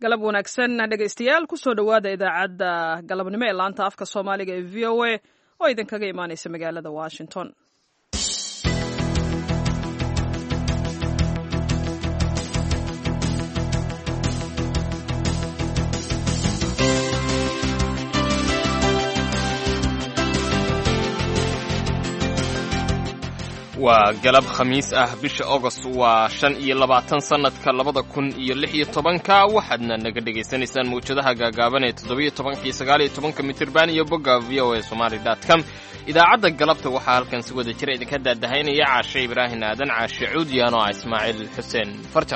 galab wanaagsan dhegaystayaal kusoo dhowaada idaacadda galabnimo ee laanta afka soomaaliga ee v o a oo idinkaga imaanaysa magaalada washington. waa galab khamiis ah bisha August waa 25 sanadka 2016 waxaadna naga dhageysanaysaan mawjadaha gaagaaban ee 17 iyo 19 mitirban iyo bogga voasomali.com. idaacadda galabta waxaa halkan si wada jira idinka daadahaynaya Caashe Ibraahin Aadan, Caashe Cuudiyaan oo Ismaaciil Xuseen Farjar.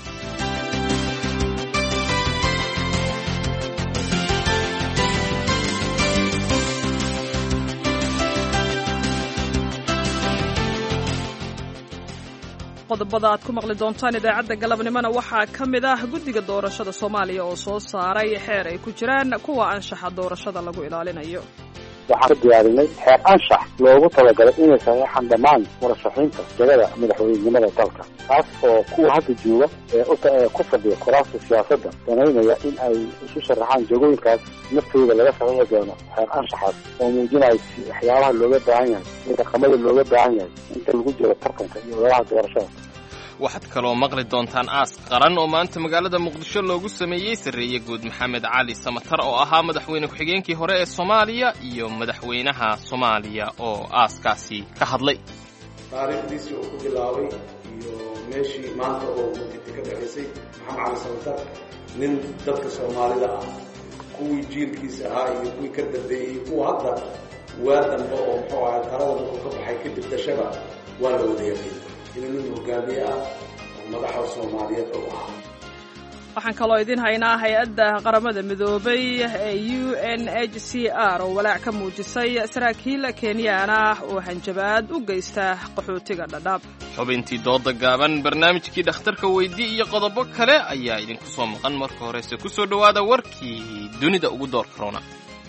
qodobada aad ku maqli doontaan idaacadda galabnimona waxaa ka mid ah guddiga doorashada Soomaaliya oo soo saaray xeer ay ku jiraan kuwa anshaxa doorashada lagu ilaalinayo. waxaan ka diyaarinay xeer anshax loogu talagalay inay sameeyaan dhammaan murashaxiinta jagada madaxweynenimada dalka, kaas oo kuwa hadda jooga ee ku fadhiya kuraasta siyaasadda danaynaya in ay isu sharaxaan jagooyinkaas naftooda laga sameeyo doono xeer anshaxaas oo muujinaya waxyaabaha looga baahan yahay iyo dhaqamada looga baahan yahay inta lagu jiro tartanka iyo ololaha doorashada. waxaad kaloo maqli doontaan aas qaran oo maanta magaalada Muqdisho loogu sameeyay Sarreeye Guud Maxamed Cali Samatar oo ahaa madaxweyne ku-xigeenkii hore ee Soomaaliya iyo madaxweynaha Soomaaliya oo aaskaasi ka hadlay. taariikhdiisii uu ku bilaabay iyo meeshii maanta oo uu ka dhaxaysay Maxamed Cali Samatar nin dadka Soomaalida ah kuwii jiilkiisa ahaa iyo kuwii ka dambeeyay kuwa hadda waa dambe oo muxuu ahaa talada uu ka baxay kadib dashaba waa la wada yaqaan inuu hogaamiye ah madaxa Soomaaliyeed oo ah. waxaan kaloo idin haynaa hay-adda qaramada midoobay ee UNHCR oo walaac ka muujisay saraakiil Kenyaan ah oo hanjabaad u geysta qaxootiga Dadaab. xubintii dooda gaaban, barnaamijkii dhakhtarka weydii iyo qodobo kale ayaa idinku soo maqan. marka horese ku soo dhawaada warkii dunida ugu door corona.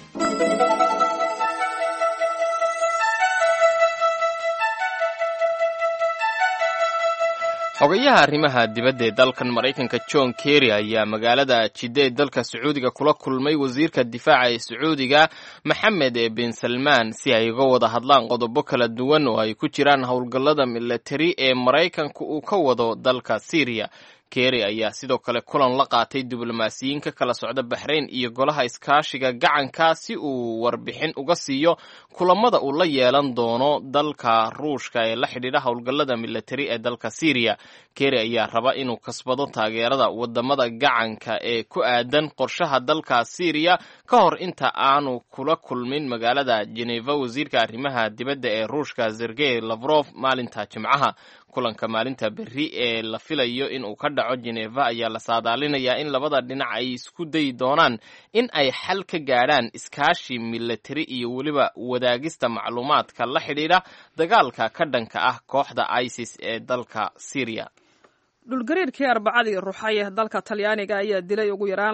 xogayaha arrimaha dibadda ee dalkan Mareykanka John Kerry ayaa magaalada Jidda ee dalka Sacuudiga kula kulmay wasiirka difaaca ee Sacuudiga Mohammed bin Salman si ay uga wada hadlaan qodobo kala duwan oo ay ku jiraan howlgallada military ee Mareykanku uu ka wado dalka Syria. Kerry ayaa sidoo kale kulan la qaatay diblomaasiyiin ka kala socda Bahrain iyo golaha iskaashiga gacanka si uu warbixin uga siiyo kulamada uu la yeelan doono dalka Ruushka ee la xidhiidha howlgallada military ee dalka Syria. Kerry ayaa raba inuu kasbado taageerada wadamada gacanka ee ku aadan qorshaha dalka Syria ka hor inta aanu kula kulmin magaalada Geneva wasiirka arrimaha dibadda ee Ruushka Sergey Lavrov maalinta Jimcaha. kulanka maalinta berri ee la filayo in uu ka dhaco Geneva ayaa la saadaalinayaa in labada dhinac ay isku dayi doonaan in ay xal ka gaadhaan iskaashi military iyo weliba wadaagista macluumaadka la xidhiidha dagaalka ka dhanka ah kooxda ISIS ee dalka Syria. dhulgariirkii Arbacadii ruuxay dalka Talyaaniga ayaa dilay ugu yaraan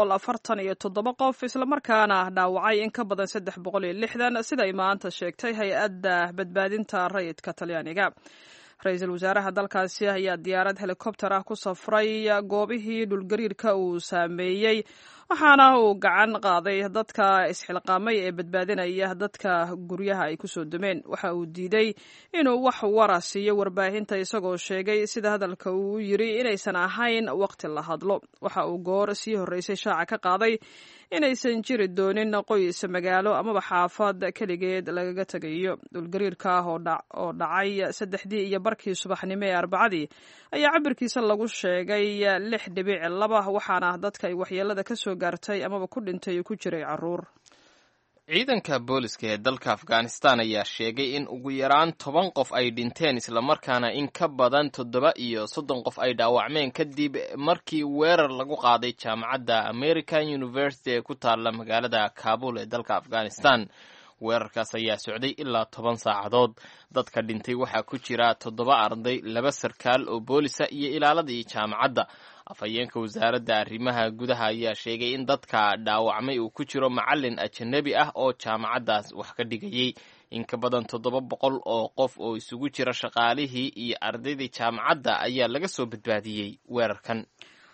247 qof isla markaana dhaawacay in ka badan 360 sida ay maanta sheegtay hay-adda badbaadinta rayidka Talyaaniga. ra-iisul wasaaraha dalkaasi ayaa diyaarad helikobtar ah ku safray goobihii dhulgariirka uu saameeyey, waxaana uu gacan qaaday dadka isxilqaamay ee badbaadinaya dadka guryaha ay ku soo dumeen. waxa uu diiday inuu wax wara siiyo warbaahinta isagoo sheegay sida hadalka uu yiri inaysan ahayn waqti la hadlo. waxa uu goor sii horeysay shaaca ka qaaday inaysan jiri doonin qoys magaalo amaba xaafad keligeed lagaga tagayo. dhulgariirka oo dhacay 3:00 subaxnimo ee Arbacadii ayaa cabirkiisa lagu sheegay 6.2, waxaana dadka ay waxyeelada ka soo gaartay amaba ku dhintay ku jiray caruur. ciidanka booliska ee dalka Afghanistan ayaa sheegay in ugu yaraan 10 qof ay dhinteen isla markaana in ka badan 37 qof ay dhaawacmeen kadib markii weerar lagu qaaday jaamacadda American University ee ku taala magaalada Kabul ee dalka Afghanistan. weerarkaas ayaa socday ilaa 10 saacadood. dadka dhintay waxaa ku jira 7 arday, 2 sarkaal oo boolisa iyo ilaaladii jaamacadda. afhayeenka wasaaradda arrimaha gudaha ayaa sheegay in dadka dhaawacmay uu ku jiro macallin ajnabi ah oo jaamacaddaas wax ka dhigayay. in ka badan 700 oo qof oo isugu jira shaqaalihii iyo ardaydii jaamacadda ayaa laga soo badbaadiyey weerarkan.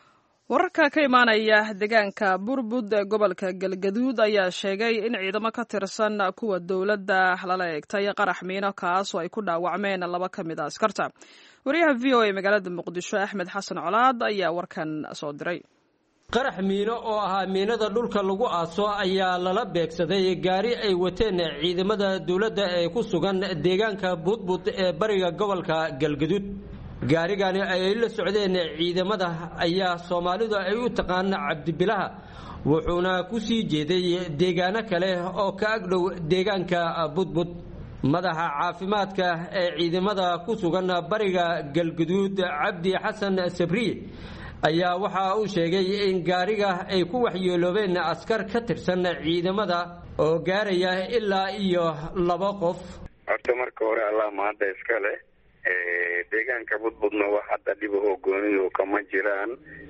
wararka ka imaanaya deegaanka burbud ee gobolka galgaduud ayaa sheegay in ciidamo ka tirsan kuwa dowladda lala eegtay qarax miino kaas oo ay ku dhaawacmeen 2 ka mid a askarta. wariyaha v o a magaalada muqdisho axmed xasan colaad ayaa warkan soo diray. qarax miino oo ahaa miinada dhulka lagu aaso ayaa lala beegsaday gaari ay wateen ciidamada dowladda ee ku sugan deegaanka burbud ee bariga gobolka galgaduud. gaarigani ay la socdeen ciidamada ayaa Soomaalidu ay u taqaan Cabdibilaha wuxuuna ku sii jeeday deegaano kale oo ka agdhow deegaanka Budbud. madaxa caafimaadka ee ciidamada ku sugan bariga Galgaduud Cabdi Xasan Sabri ayaa waxa uu sheegay in gaariga ay ku waxyeeloobeen askar ka tirsan ciidamada oo gaaraya ilaa iyo 2 qof. horta marka hore Allah maanta iska leh deegaanka Budbudna wax hadda dhib oo gooniyo kama jiraan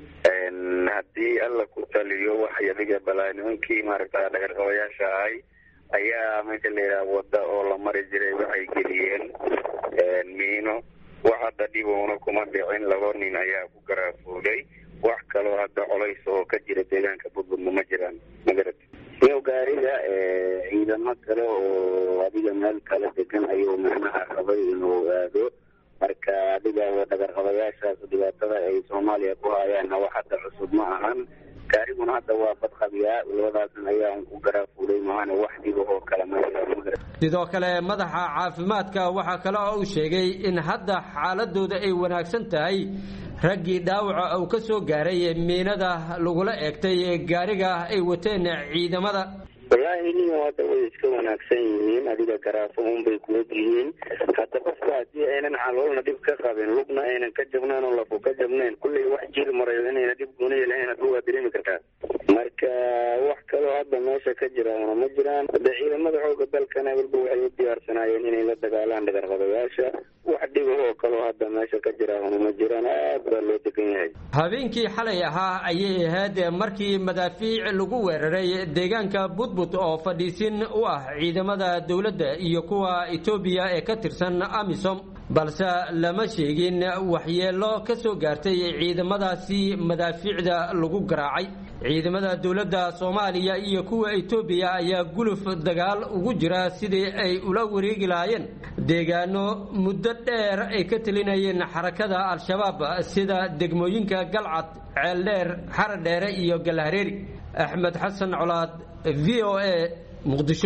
haddii alla ku taliyo wax yadiga balaaninkii maaragtaa dhagarqabayaasha ayaa meesha leeyahay wada oo la mari jiray waxay geliyeen miino wax hadda dhib oo kuma dhicin 2 nin ayaa ku garaafuulay wax kale oo hadda culays oo ka jira deegaanka Budbudna ma jiraan magarad iyo gaariga ciidamo kale oo adiga meel kale degan ayuu macnaha qabay inuu aado marka adiga dhagarqabayaashaas dhibaatada ay Soomaaliya ku hayaan wax hadda cusub ma ahan gaariguna hadda waa badqabiya labadaasna ayaa ku garaafuulay maana wax dhib oo kale ma jiraan. sidoo kale madaxa caafimaadka waxa kale oo uu sheegay in hadda xaaladooda ay wanaagsan tahay raggii dhaawaca uu ka soo gaaray miinada lagula eegtay gaariga ay wateen ciidamada. wallahi niyo hadda way iska wanaagsan yihiin adiga garaafo bay ku yihiin hadda qofka hadii aynan caloolna dib ka qabin lugna aynan ka jabnaan oo lafu ka jabnaan kulli wax jir maray inayna dib gooniyo lahayn waa dareemi kartaa marka wax kale hadda meesha ka jira ma jiraan ciidamada xooga dalkana walba waxay u diyaarsanayeen inay la dagaalaan dhagarqabayaasha wax dhib oo kale hadda meesha ka jira ma jiraan aad baa loo degan yahay. habeenkii xalay ahaa ayay ahayd markii madaafiic lagu weeraray deegaanka Budbud oo fadhiisin u ah ciidamada dawladda iyo kuwa Itoobiya ee ka tirsan AMISOM balse lama sheegin waxyeelo ka soo gaartay ciidamadaasi madaafiicda lagu garaacay. ciidamada dawladda Soomaaliya iyo kuwa Itoobiya ayaa guluf dagaal ugu jira sidii ay ula wareegi lahaayeen deegaano muddo dheer ay ka talinayeen xarakada Al-Shabaab sida degmooyinka Galcad, Ceeldheer, Haradheere iyo Galhareeri. Axmed Xasan Colaad VOA Muqdisho.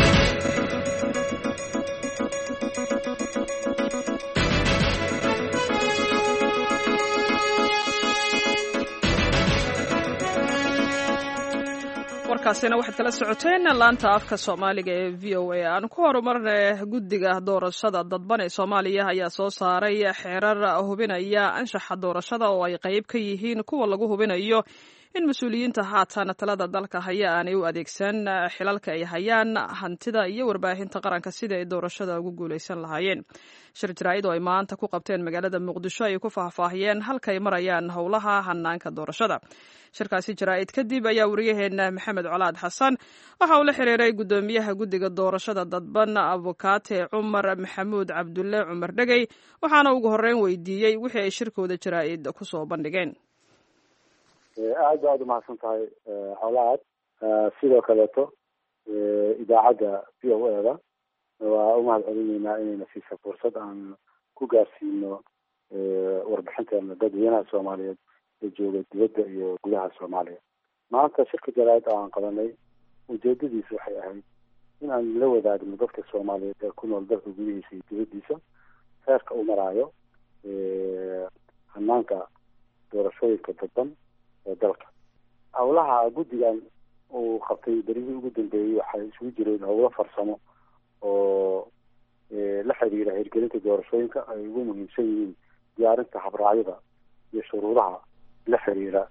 warkaasina waxaad kala socoteen laanta afka Soomaaliga ee VOA. aan ku horumarnay guddiga doorashada dadban ee Soomaaliya ayaa soo saaray xeerar hubinaya anshaxa doorashada oo ay qayb ka yihiin kuwa lagu hubinayo in mas'uuliyiinta haatan talada dalka haya aanay u adeegsan xilalka ay hayaan hantida iyo warbaahinta qaranka sida ay doorashada ugu guuleysan lahaayeen. shir jaraa'id oo ay maanta ku qabteen magaalada Muqdisho ay ku faahfaahiyeen halka ay marayaan howlaha hanaanka doorashada. shirkaasi jaraa'id kadib ayaa wariyaheena Maxamed Colaad Xasan waxa uu la xiriiray gudoomiyaha guddiga doorashada dadban Abukaate Cumar Maxamuud Cabdulle Cumar Dhagey waxaana ugu horeyn weydiiyey wixii ay shirkooda jaraa'id ku soo bandhigeen. aad umahadsan tahay Colaad sidoo kaleeto idaacadda VOA waa u mahad celinaynaa inayna siiso fursad aan ku gaarsiino warbixinteena dadweynaha Soomaaliyeed ee jooga dibadda iyo gudaha Soomaaliya. maanta shirka jaraa'id aan qabanay ujeedadiisu waxay ahayd in aan la wadaagno dadka Soomaaliyeed ee ku nool dalka gudihiisa iyo dibaddiisa heerka uu maraayo hanaanka doorashooyinka dadban ee dalka. howlaha guddigan uu qabtay berigii ugu dambeeyey waxay isugu jireen howlo farsamo oo la xiriira hirgelinta doorashooyinka ay ugu muhiimsan yihiin diyaarinta habraacyada iyo shuruudaha la xiriira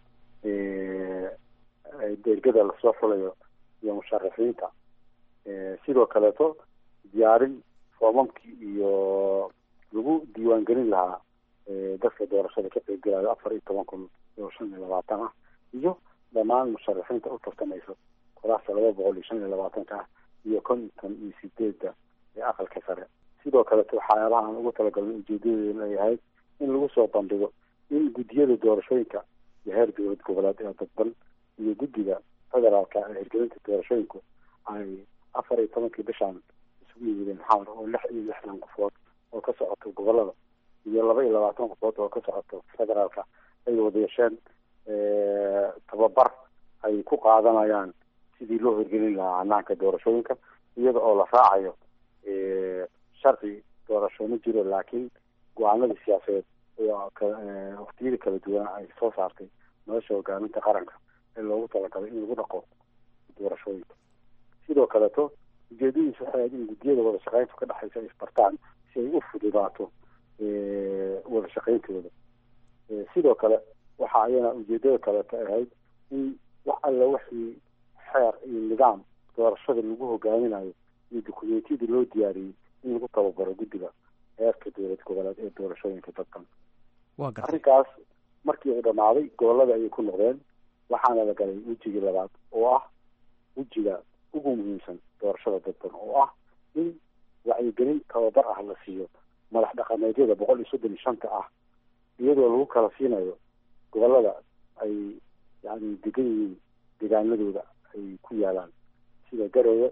deegada lasoo xulayo iyo musharaxiinta. sidoo kaleeto diyaarin foomamkii iyo lagu diiwaangelin lahaa dadka doorashada ka qaybgalaya 14,520 iyo dhammaan musharaxiinta u tartamayso kuraasta 225 iyo 58 ee aqalka sare. sidoo kale waxyaabaha aan ugu talagalnay ujeedadeedu leeyahay in lagu soo bandhigo in guddiyada doorashooyinka iyo heer dowlad goboleed ee dadban iyo guddiga federaalka ee hirgelinta doorashooyinku ay 14 bishaan isugu yimideen xamar oo 66 qofood oo ka socoto gobolada iyo 22 qofood oo ka socoto federaalka ay wada yeesheen tababar ay ku qaadanayaan sidii loo hirgelin lahaa hannaanka doorashooyinka iyada oo la raacayo sharci doorasho ma jiro laakiin go-aanada siyaasadeed waqtiyada kala duwan ay soo saartay nolosha hogaaminta qaranka ee loogu talagalay in lagu dhaqo doorashooyinka. sidoo kaleeto ujeedadiisu waxay ahayd in guddiyada wada shaqeynta ka dhexaysa ay isbartaan si ay u fududaato wada shaqeyntooda. sidoo kale waxa ayana ujeedada kaleeto ahayd in wax alla wixii xeer iyo nidaam doorashada lagu hogaaminayo iyo dukumeentiyada loo diyaariyey in lagu tababaro guddiga heerka dowlad goboleed ee doorashooyinka dadkan. arrinkaas markii uu dhamaaday gobolada ayay ku noqdeen waxaana la galay wejigii labaad oo ah wejiga ugu muhiimsan doorashada dadban oo ah in wacyigelin tababar ah la siiyo madax dhaqameedyada 135 ah iyadoo lagu kala siinayo gobolada ay yani degan yihiin deegaanadooda ay ku yaalaan sida garowe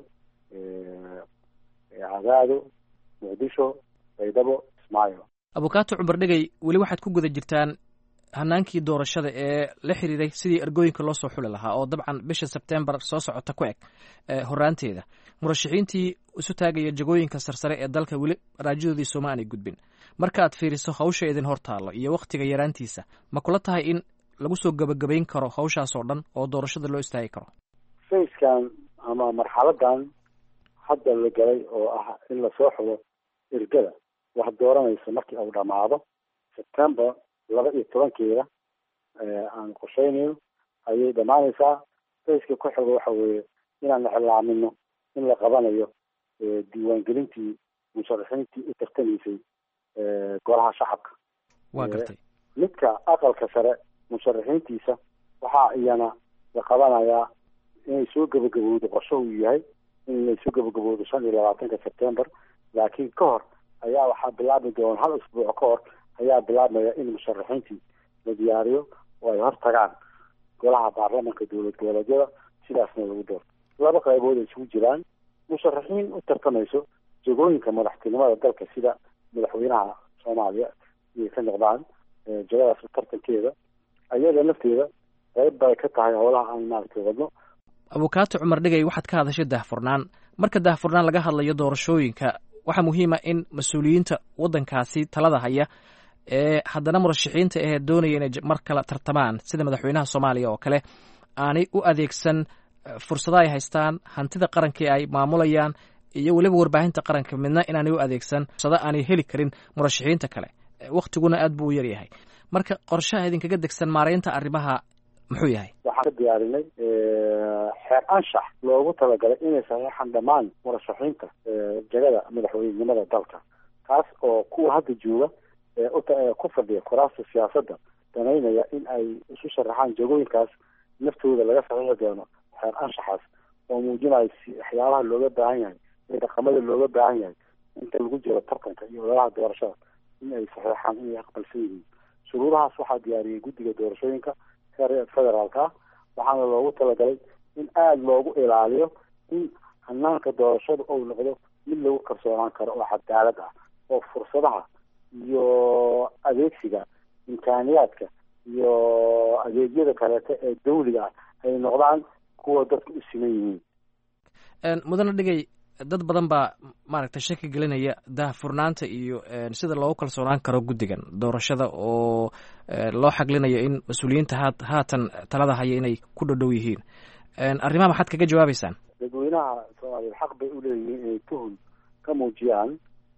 cadaado muqdisho baydhabo ismaayo. abukaato cumar dhegey weli waxaad ku guda jirtaan hanaankii doorashada ee la xiriiray sidii ergooyinka loo soo xuli lahaa oo dabcan bisha sebtembar soo socota ku eg horaanteeda murashaxiintii isu taagaya jagooyinka sarsare ee dalka weli raajadoodii sooma aanay gudbin. markaaad fiiriso hawsha idin hor taallo iyo wakhtiga yaraantiisa ma kula tahay in lagu soo gabagabayn karo hawshaas oo dhan oo doorashada loo istaagi karo? fayskan ama marxaladan hadda la galay oo ah in lasoo xulo ergada wax dooranaysa markii uu dhamaado September 12 aan qorsheynayno ayay dhamaanaysaa. fayska ku xiga waxa weeye inaan iclaamino in la qabanayo diiwaangelintii musharaxiintii u tartamaysay golaha shacabka. waa gartay midka aqalka sare musharaxiintiisa waxaa iyana la qabanayaa inay soo gabagabowdo qorsho uu yahay inay soo gabagabowdo 25 September laakiin ka hor ayaa waxaa bilaabi doona hal usbuuc ka hor ayaa bilaabmaya in musharaxiintii la diyaariyo oo ay hortagaan golaha baarlamaanka dowlad goboleedyada sidaasna lagu doorto. laba qaybood ay isugu jiraan musharaxiin u tartamayso jagooyinka madaxtinimada dalka sida madaxweynaha Soomaaliya iyo ka noqdaan jagadaas tartankeeda ayada lafteeda qayb bay ka tahay howlaha aan maaragtay wadno. abukaato cumar dhegey waxaad ka hadashay daahfurnaan. marka daahfurnaan laga hadlayo doorashooyinka waxaa muhiima in mas-uuliyiinta waddankaasi talada haya ee haddana murashaxiinta ahee doonaya inay mar kale tartamaan sida madaxweynaha Soomaaliya oo kale aanay u adeegsan fursada ay haystaan hantida qarankii ay maamulayaan iyo weliba warbaahinta qaranka midna inaanay u adeegsan fursada aanay heli karin murashaxiinta kale. waqtiguna aad buu u yar yahay. marka qorshaha idinkaga degsan maareynta arrimaha muxuu yahay? waxaan ka diyaarinay xeer anshax loogu talagalay inay saxeexaan dhammaan murashaxiinta jagada madaxweynenimada dalka kaas oo kuwa hadda jooga ku fadhiya kuraasta siyaasadda danaynaya in ay isu sharaxaan jagooyinkaas naftooda laga saxiixi doono xeer anshaxaas oo muujinaya waxyaabaha looga baahan yahay ee dhaqamada looga baahan yahay inta lagu jiro tartanka iyo ololaha doorashada in ay saxiixaan inay aqbalsan yihiin. shuruudahaas waxaa diyaariyey guddiga doorashooyinka federaalka waxaana loogu talagalay in aada loogu ilaaliyo in hanaanka doorashada uu noqdo mid lagu kalsoonaan karo oo cadaalad ah oo fursadaha iyo adeegsiga imkaaniyaadka iyo adeegyada kaleeto ee dawliga ah ay noqdaan kuwa dadka u siman yihiin. mudane dhegey dad badan baa maaragtay shaki gelinaya daahfurnaanta iyo sida loogu kalsoonaan karo guddigan doorashada oo loo xaglinayo in mas-uuliyiinta haatan talada haya inay ku dhodhow yihiin. arrimaha maxaad kaga jawaabeysaan? dadweynaha Soomaaliya xaq bay u leeyihiin inay tuhun ka muujiyaan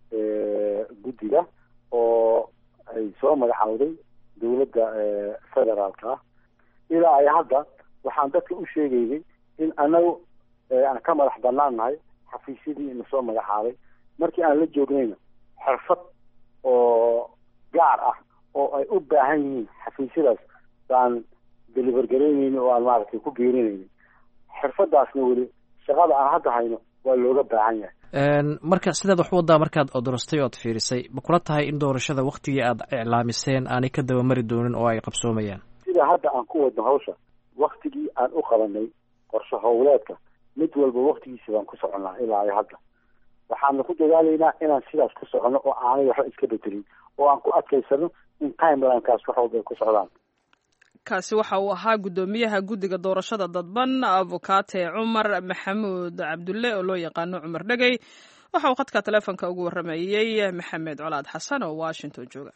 guddiga oo ay soo magacaawday dowladda federaalka ilaa ay hadda waxaan dadka u sheegaynay in anagu aan ka madax banaan nahay xafiisyadii ina soo magacaabay markii aan la joognayna xirfad oo gaar ah oo ay u baahan yihiin xafiisyadaas baan deliver garaynayni oo aan maaragtay ku geerinayni xirfadaasna weli shaqada aan hadda hayno waa looga baahan yahay. marka sidaad wax wadaa markaad odorostay ood fiirisay ma kula tahay in doorashada waktigii aad iclaamiseen aanay ka dabamari doonin oo ay qabsoomayaan? si sida hadda aan ku wadno hawsha waktigii aan u qabanay qorshe howleedka mid walba waktigiisi baan ku soconnaa ilaa iyo hadda waxaana ku dadaalaynaa inaan sidaas ku soconno oo aanay waxba iska bedelin oo aan ku adkaysano in timelinekaas wax walba ay ku socdaan. kaasi waxa uu ahaa guddoomiyaha guddiga doorashada dadban abukaate cumar maxamuud cabdulle oo loo yaqaano cumar dhegey waxa uu khadka taleefonka ugu warramayey maxamed colaad xasan oo washington jooga.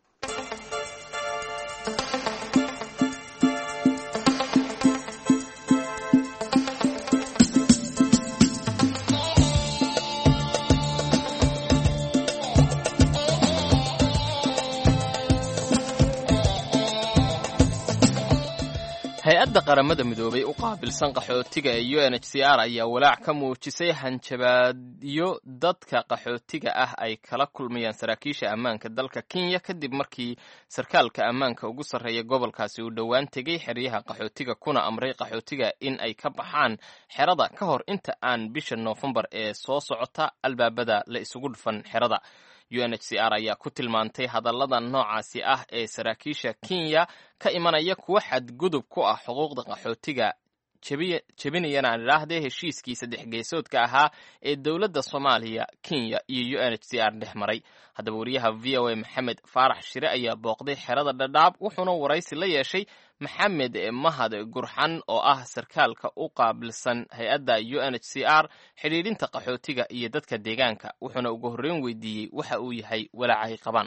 hay-adda qaramada midoobay u qaabilsan qaxootiga ee UNHCR ayaa walaac ka muujisay hanjabaadyo dadka qaxootiga ah ay kala kulmayaan saraakiisha ammaanka dalka Kenya kadib markii sarkaalka ammaanka ugu sarreeya gobolkaasi uu dhowaan tegay xeryaha qaxootiga kuna amray qaxootiga in ay ka baxaan xerada ka hor inta aan bisha Noofembar ee soo socota albaabada la isugu dhufan xerada. UNHCR ayaa ku tilmaantay hadallada noocaasi ah ee saraakiisha Kenya ka imanaya kuwa xadgudub ku ah xuquuqda qaxootiga jebinayana aan idhaahdee heshiiskii 3 geesoodka ahaa ee dowladda Soomaaliya, Kenya iyo UNHCR dhex maray. Haddaba wariyaha VOA Maxamed Faarax Shire ayaa booqday xerada Dhadhaab wuxuuna waraysi la yeeshay Maxamed Mahad Gurxan oo ah sarkaalka u qaabilsan hay-adda UNHCR xidhiidhinta qaxootiga iyo dadka deegaanka wuxuuna ugu horreyn weydiiyey waxa uu yahay walaaca ay qabaan.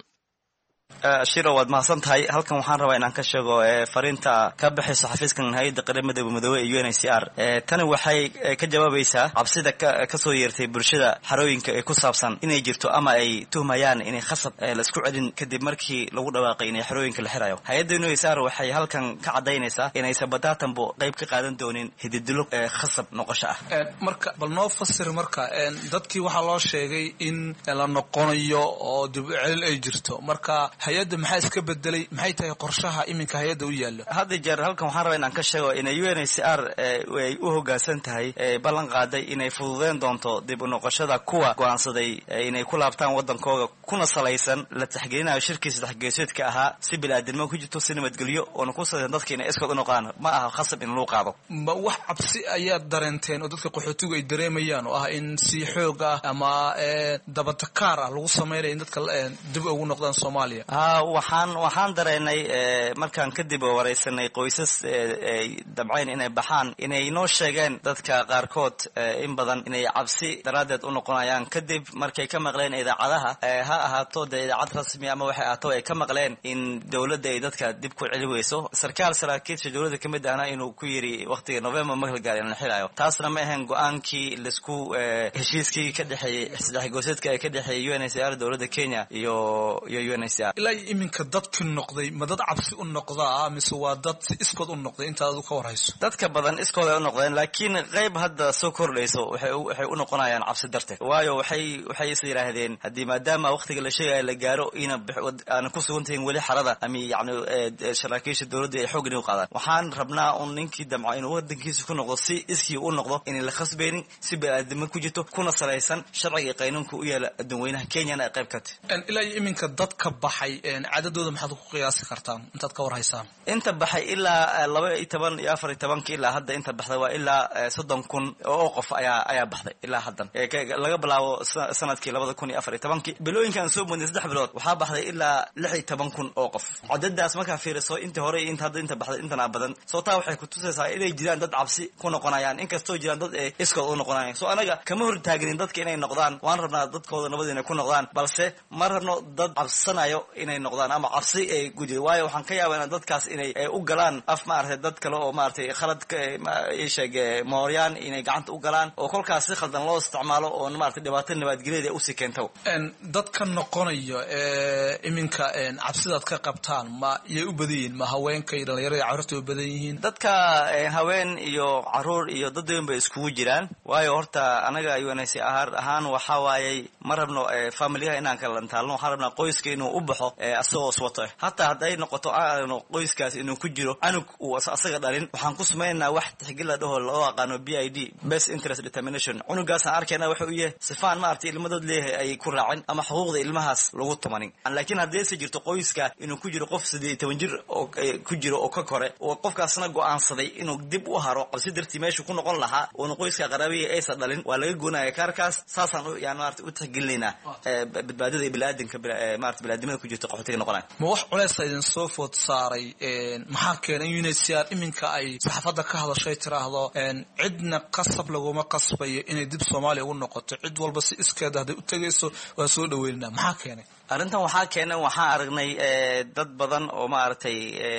shiro waad mahadsan tahay. halkan waxaan rabaa inaan ka sheego fariinta ka bixayso xafiiskan hay'adda qaramada midoobay ee UNHCR. tani waxay ka jawaabaysaa cabsida ka soo yeertay bulshada xarooyinka ee ku saabsan inay jirto ama ay tuhmayaan inay khasab la isku celin kadib markii lagu dhawaaqay inay xarooyinka la xirayo. hay'adda UNHCR waxay halkan ka cadaynaysaa inay sabataanbo qayb ka qaadan doonin hididilo khasab noqosho ah. marka bal noo fasir marka dadkii waxa loo sheegay in la noqonayo oo dib u celin ay jirto marka hay'adda maxay iska bedelay maxay tahay qorshaha iminka hay'adda u yaalo. hadda jeer halkan waxaan rabaa inaan ka sheego in UNHCR ay u hoggaansan tahay ballan qaaday inay fududeyn doonto dib u noqoshada kuwa go'aansaday inay ku laabtaan wadankooda kuna salaysan la taxgelinayo shirkii 3 geesoodka ahaa si bini'aadanimo ku jirto si nabadgelyo oo ku salaysan dadka inay iskood u noqdaan ma aha khasab in loo qaado. ma wax cabsi ayaa dareenteen oo dadka qaxootigu ay dareemayaan oo ah in si xoog ah ama dabatakaar ah lagu sameeyo in dadka dib ugu noqdaan Soomaaliya? waxaan dareennay markaan kadib waraysanay qoysas dabcayn inay baxaan inay noo sheegeen dadka qaarkood in badan inay cabsi daraadeed u noqonayaan kadib markay ka maqleen idaacadaha ha ahaato dee idaacad rasmi ama waxay ahaato ay ka maqleen in dowladda ay dadka dib ku celi weyso. saraakiisha dowladda ka mid ahna inuu ku yidhi waqtiga November marka la gaaro in la xirayo. taasna ma ahayn go-aankii laisku heshiiskii ka dhexeeyey 3 geesoodka ee ka dhexeeyey UNHCR dowladda Kenya iyo UNHCR. ilaa iminka dadkii noqday ma dad cabsi u noqdaa mise waa dad si iskood u noqday intaad ka warhayso? dadka badan iskood ay u noqdeen laakiin qayb hadda soo kordhayso waxay u noqonayaan cabsi darteed waayo waxay is yiraahdeen haddii maadaama waqtiga la sheegay la gaaro aan ku sugantayn wali xarada ama yacni saraakiisha dowladda ay xoog u qaadaan. waxaan rabnaa un ninkii damco inuu wadankiisa ku noqdo si iskii u noqdo in la khasbeynin si bini'aadamnimo ku jirto kuna salaysan sharciga iyo qanuunka u yaala dadweynaha Kenya ay qayb ka tahay. ilaa iminka dadka baxay cadadooda maxaad ku qiyaasi kartaan intaad ka warhaysaan? inta baxay ilaa 12 iyo 14 ilaa hadda inta baxday waa ilaa 30,000 oo qof ayaa baxday ilaa haddan laga bilaabo sanadkii 2014 bilooyinkan soo mudnay 3 bilood waxaa baxday ilaa 16,000 oo qof. cadadaas markaa fiiriso inta hore inta hadda inta baxday intana badan soo taa waxay ku tusaysaa inay jiraan dad cabsi ku noqonayaan inkastoo jiraan dad iskood u noqonayaan. soo anaga kama hor taagnin dadka inay noqdaan waan rabnaa dadkooda nabad inay ku noqdaan balse ma rabno dad cabsanayo inay noqdaan ama cabsi ay gudiyay waayo waxaan ka yaabaa dadkaas inay u galaan af maartay dad kale oo maartay khalad ay sheegay mooryaan inay gacanta u galaan oo kolkaas si khaldan loo isticmaalo oo maartay dhibaato nabadgelyo u sii keento. dadka noqonayo iminka cabsidaad ka qabtaan ma yay u badan yihiin ma haweenka iyo dhalinyarada iyo carruurta u badan yihiin? dadka haween iyo carruur iyo dad weyn bay iskugu jiraan waayo horta anaga UNHCR ahaan waxa waayay ma rabno familiyaha inaan kala taalno waxaan rabnaa qoyska inuu u baxo asagoo iswato hataa hadday noqoto aanu qoyskaas inuu ku jiro anug uu asaga dhalin waxaan ku sameynaa wax tixgelin la dhaho loo aqaano BID best interest determination. cunugaasaan arkayna wuxuu u yahay sifaan maartay ilmadood leeyahay ay ku raacin ama xuquuqda xuquuqda ilmahaas lagu tumanin. Laakiin haddii ay jirto qoyska inuu ku jiro qof 18 jir oo ku jiro oo ka kore oo qofkaasna go'aansaday inuu dib u haro qabsi dartii meesha ku noqon lahaa oo qoyska qaraabiyay aysan dhalin waa laga goonaya kaarkaas saasaan yani maartay u tixgelinayna badbaadada bini'aadanka maartay bini'aadamada ku jirto qaxootiga noqonaya. Ma wax culays idin soo food saaray maxaa keenay UNHCR iminka ay saxaafadda ka hadashay tiraahdo cidna qasab laguma qasbayo inay dib Soomaaliya ugu noqoto cid walba si iskeed ah u tagayso waa soo dhaweynaa maxaa keenay arrintan waxaa keenay waxaan aragnay dad badan oo maartay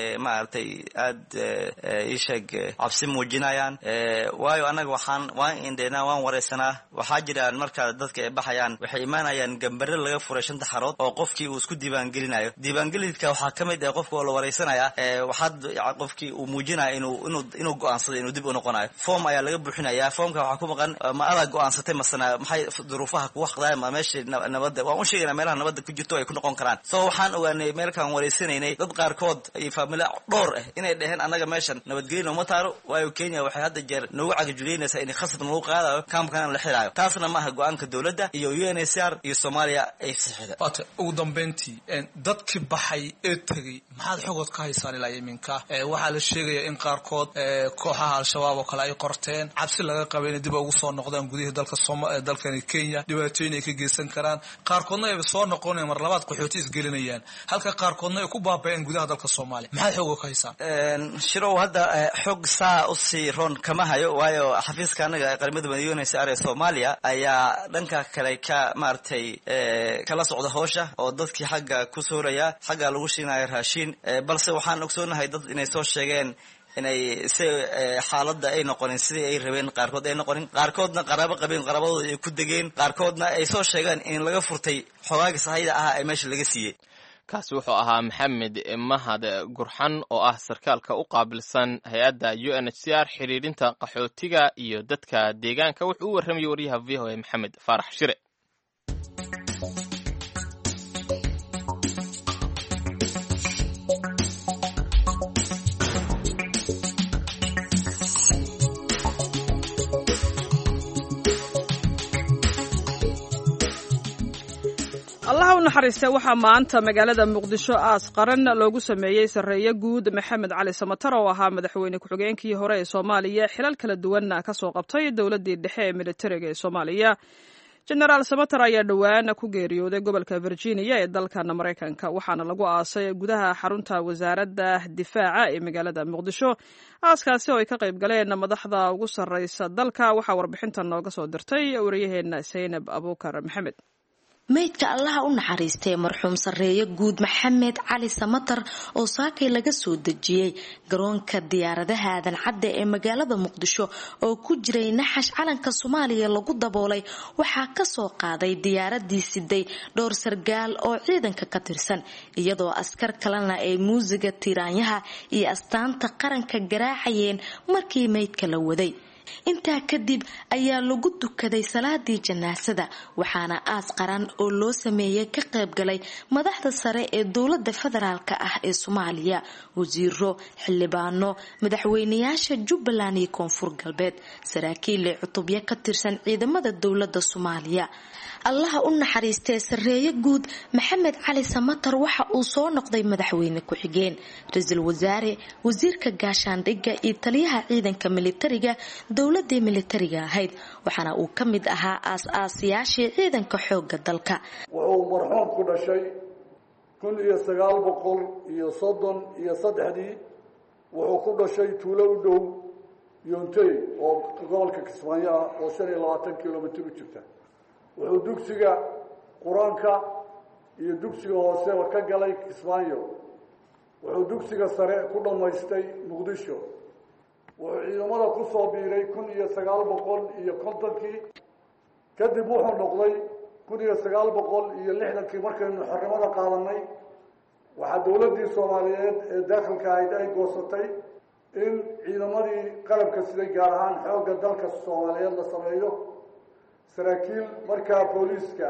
aad isheeg cabsi muujinayaan waayo anaga waan indheena waan wareysanaa waxaa jiraan marka dadka ay baxayaan waxay imaanayaan gambare laga furay 5 xarood oo qofkii uu isku diiwaan gelinayo diiwaangelinta waxaa kamid ah qofka oo la wareysanaya waxaa qofkii uu muujinayo inuu go'aansado inuu dib u noqonayo form ayaa laga buuxinayaa formka waxaa ku maqan ma adag go'aansatay masana maxay duruufaha ku waqtiga ma meesha nabadda waan u sheegnaa meelaha nabadda ku jirto ay ku noqon karaan soo waxaan ogaanay meelkan wareysanaynay dad qaar kood ay family dhowr ah inay dhaheen anaga meeshan nabadgelyo ma taaro waayo Kenya waxay hadda jeer noogu cagajuleynaysaa in khasab lagu qaadayo kaamkan la xiraayo taasna ma aha go'aanka dawladda iyo UNHCR iyo Soomaaliya ay saxiixday. Ugu dambeyntii dadkii baxay ee tagay maxaad xogood ka haysaan ilaa iminka waxaa la sheegaya in qaar kood kooxaha al-shabaab oo kale ay qorteen cabsi laga qabay in dib ugu soo noqdaan gudaha dalka Soomaaliya dalkan Kenya dhibaatooyin ay ka geysan karaan qaar koodna ay soo noqonayaan mar labaad qaxooti isgelinayaan halka qaar koodna ay ku baabaayeen gudaha dalka Soomaaliya maxaad xogood ka haysaan shirow hadda xog saa u sii ron kama hayo waayo xafiiska anaga qaramada UNHCR ee Soomaaliya ayaa dhanka kale ka maartay kala socda hawsha oo dadkii xagga ku sooraya xagga lagu shiinayo raashin balse waxaan ogsoonahay dad inay soo sheegeen inay xaaladda ay noqonin sidii ay rabeen qaarkood ay noqonin qaarkoodna qaraabo qabeen qaraabadooda ay ku degeen qaarkoodna ay soo sheegeen in laga furtay xogaaga sahayda ah ee meesha laga siiyay. kaasi wuxuu ahaa Maxamed Mahad Gurxan oo ah sarkaalka u qaabilsan hay'adda UNHCR xiriirinta qaxootiga iyo dadka deegaanka wuxuu u warramay wariyaha VOA Maxamed Faarax Shire. allaha u naxariistay waxaa maanta magaalada muqdisho aas qaran loogu sameeyey sarreeye guud maxamed cali samatar oo ahaa madaxweyne ku-xigeenkii hore ee Soomaaliya xilal kala duwanna ka soo qabtay dowladdii dhexe ee militariga ee Soomaaliya. Generaal Samatar ayaa dhowaan ku geeriyooday gobolka Virginia ee dalkan Mareykanka waxaana lagu aasay gudaha xarunta wasaaradda difaaca ee magaalada Muqdisho. aaskaasi oo ay ka qayb galeen madaxda ugu sarreysa dalka waxaa warbixintan nooga soo dirtay wariyaheena Zainab Abuukar Maxamed. meydka allaha u naxariistay marxuum sarreeye guud maxamed cali samatar oo saakay laga soo dejiyey garoonka diyaaradaha aadan cadde ee magaalada muqdisho oo ku jiray naxash calanka Soomaaliya lagu daboolay waxaa ka soo qaaday diyaaradii siday dhowr sargaal oo ciidanka ka tirsan iyadoo askar kalena ay muusiga tiraanyaha iyo astaanta qaranka garaacayeen markii meydka la waday. intaa kadib ayaa lagu dukaday salaadii janaasada waxaana aas qaran oo loo sameeyay ka qayb galay madaxda sare ee dowladda federaalka ah ee Soomaaliya wasiiro xildhibaano madaxweynayaasha Jubbaland iyo Koonfur Galbeed saraakiil cutubyo ka tirsan ciidamada dowladda Soomaaliya. allaha u naxariistay sarreeye guud maxamed cali samatar waxa uu soo noqday madaxweyne ku-xigeen ra'iisul wasaare wasiirka gaashaandhigga iyo taliyaha ciidanka militariga dowladda militariga ahayd waxaana uu ka mid ahaa aas-aasayaashii ciidanka xoogga dalka. wuxuu marxuum ku dhashay 1933 wuxuu ku dhashay tuulo u dhow Yontay oo gobolka Kismaayo ah oo 25 kiiloomitir u jirta. wuxuu dugsiga quraanka iyo dugsiga hoose ka galay Kismaayo. wuxuu dugsiga sare ku dhamaystay Muqdisho. wuxuu ciidamada ku soo biiray 1950 kadib wuxuu noqday 1960 markaynu xornimada qaadanay waxa dawladii Soomaaliyeed ee dakhilka ay goosatay in ciidamadii qalabka sida gaar ahaan xoogga dalka Soomaaliyeed la sameeyo. saraakiil markaa booliiska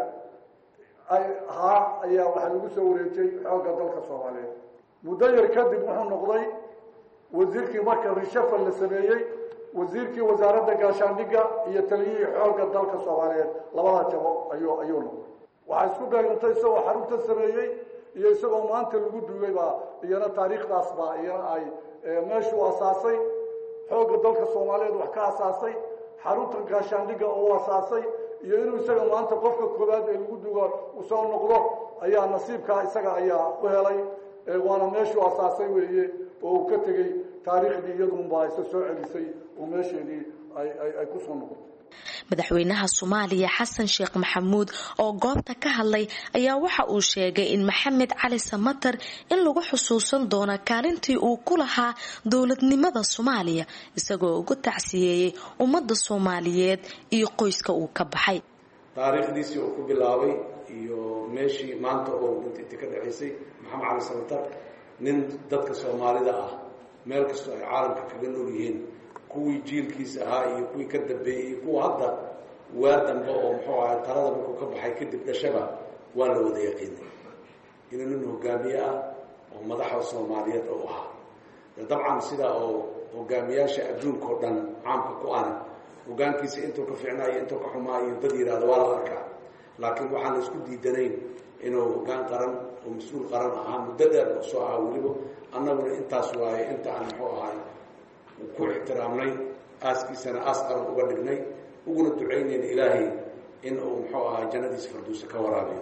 ayaa waxa lagu soo wareejay xoogga dalka Soomaaliyeed. muddo yar kadib wuxuu noqday wasiirkii marka rishafal la sameeyay wasiirkii wasaaradda gaashaandhigga iyo taliyihii xoogga dalka Soomaaliyeed labada jabo ayuu noqday. waxaa isku beegantay isagoo xarunta sameeyey iyo isagoo maanta lagu duugay baa iyana taariikhdaas baa iyana ay meeshuu asaasay xoogga dalka soomaaliyeed wax ka asaasay xarunta gaashaandhigga oo asaasay iyo inuu isaga maanta qofka koowaad ee lagu duuga uu soo noqdo ayaa nasiibkaa isaga ayaa u helay waana meeshuu asaasay weeye oo uu ka tegey taariikhdii iyadunbaa isa soo celisay oo meesheedii ay ku soo noqotay madaxweynaha Soomaaliya Xasan Sheekh Maxamuud oo goobta ka hadlay ayaa waxa uu sheegay in Maxamed Cali Samatar in lagu xusuusan doono kaalintii uu ku lahaa dowladnimada Soomaaliya isagoo ugu tacsiyeeyay ummadda Soomaaliyeed iyo qoyska uu ka baxay taariikhdiisii uu ku bilaabay iyo meeshii maanta oo intii ka dhaxaysay Maxamed Cali Samatar nin dadka Soomaalida ah meel kasta ay caalamka kaga nool yihiin kuwii jiilkiisa ahaa iyo kuwii ka dambeeyey iyo kuwa hadda waa dambe oo muxuu ahaa talada markuu ka baxay kadib dhashaba waa la wada yaqiinay inuu nin hogaamiye ah oo madaxa Soomaaliyeed oo ahaa dabcan sida oo hogaamiyaasha adduunka oo dhan caamka ku ah hogaankiisa intuu ka fiicnaayo intuu ka xumaayo dad yiraahdo waa la arkaa laakiin waxaan la isku diidanayn inuu hogaan qaran oo mas'uul qaran ahaa muddo dheer soo ahaa weliba annaguna intaas waaye inta aan muxuu ahay ku ixtiraamnay aaskiisana aas qaran uga dhignay uguna ducaynayna ilaahay in uu muxuu ahaa jannadiisa firdawsa ka waraabiyo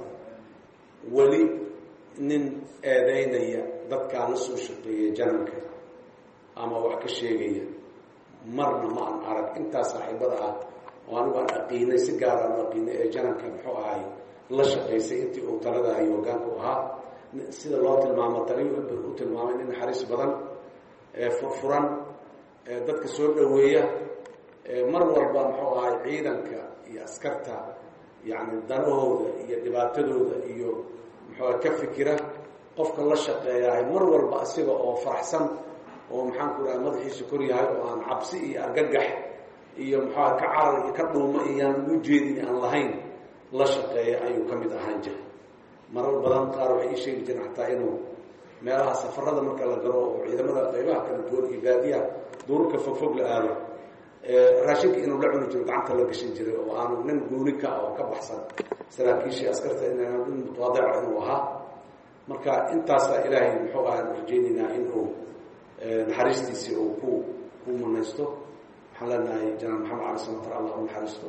weli nin eedaynaya dadkaan la soo shaqeeyay jananka ama wax ka sheegaya marna ma aan arag intaas saaxiibada ah oo anigu aan aqiinay si gaar aan aqiinay ee jananka muxuu ahay la shaqaysay intii uu talada iyo hogaanku ahaa sida loo tilmaamo taliyo u tilmaamay in naxariis badan furfuran dadka soo dhaweeya mar walba muxuu ahay ciidanka iyo askarta yani danahooda iyo dhibaatadooda iyo muxuu ka fikira qofka la shaqeeyahay mar walba asiga oo faraxsan oo maxaan ku raay madaxiisa kor yahay oo aan cabsi iyo argagax iyo muxuu ka caal iyo ka dhuuma iyo aan u jeedin aan lahayn la shaqeeya ayuu kamid ahaan jiray marar badan qaar waxay sheegi jireen xataa inuu meelaha safarada marka la garo oo ciidamada qaybaha kala duwan iyo baadiyaha duurka fogfog la aado raashinka inuu la cuni jiro gacanta la gashan jiray oo aanu nin gooni ka oo ka baxsan saraakiishii askarta inuu mutawaadic inuu ahaa marka intaasaa ilaahay muxuu ahaa rajaynaynaa inuu naxariistiisii uu ku manaysto waxaan leenahay janaan maxamed cali samatar allah u naxariisto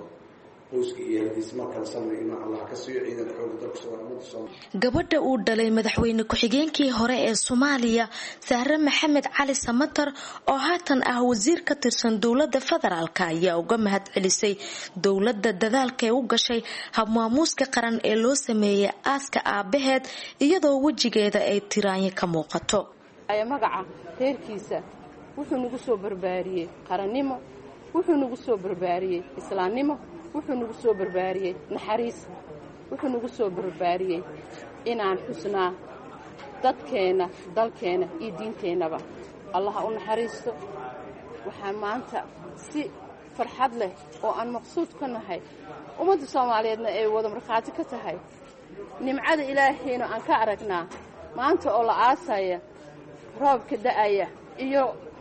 gabadha uu dhalay madaxweyne ku-xigeenkii hore ee Soomaaliya Sahre Maxamed Cali Samatar oo haatan ah wasiir ka tirsan dowladda federaalka ayaa uga mahad celisay dowladda dadaalka u gashay habmaamuuska qaran ee loo sameeyay aaska aabaheed iyadoo wajigeeda ay tiraanya ka muuqato magaca reerkiisa wuxuu nagu soo barbaariyay qarannimo wuxuu nagu soo barbaariyay islaamnimo wuxuu nagu soo barbaariyay naxariis wuxuu nagu soo barbaariyay inaan xusnaa dadkeena dalkeena iyo diinteennaba allah u naxariisto waxaa maanta si farxad leh oo aan maqsuud ka nahay ummadda Soomaaliyeedna ay wada markhaati ka tahay nimcada ilaahayna aan ka aragnaa maanta oo la aasaya roobka da'aya iyo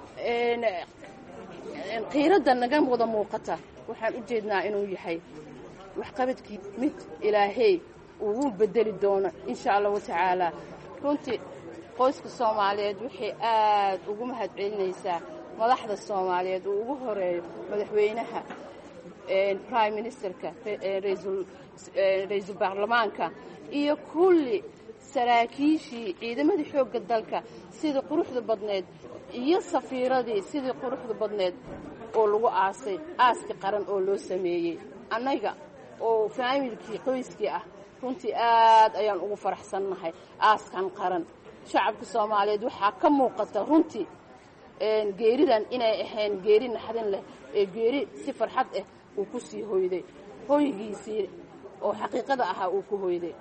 qiirada naga wada muuqata waxaan u jeednaa inuu yahay wax qabadkii mid ilaahay uu bedeli doono insha Allah ta'ala runtii qoyska Soomaaliyeed waxay aad ugu mahad celinaysaa madaxda Soomaaliyeed oo ugu horeeyo madaxweynaha prime ministerka ra'iisul baarlamaanka iyo kulli saraakiishii ciidamadii xoogga dalka sida quruxda badneed iyo safiiradii sidii quruxda badneed oo lagu aasay aaska qaran oo loo sameeyay anaga oo familkii qoyskii ah runtii aad ayaan ugu faraxsanahay aaskan qaran shacabka Soomaaliyeed waxa ka muuqata runtii geeridan inay ahayn geeri naxdin leh ee geeri si farxad ah uu ku sii hooyday hooygiisii oo xaqiiqada ahaa uu ku hooyday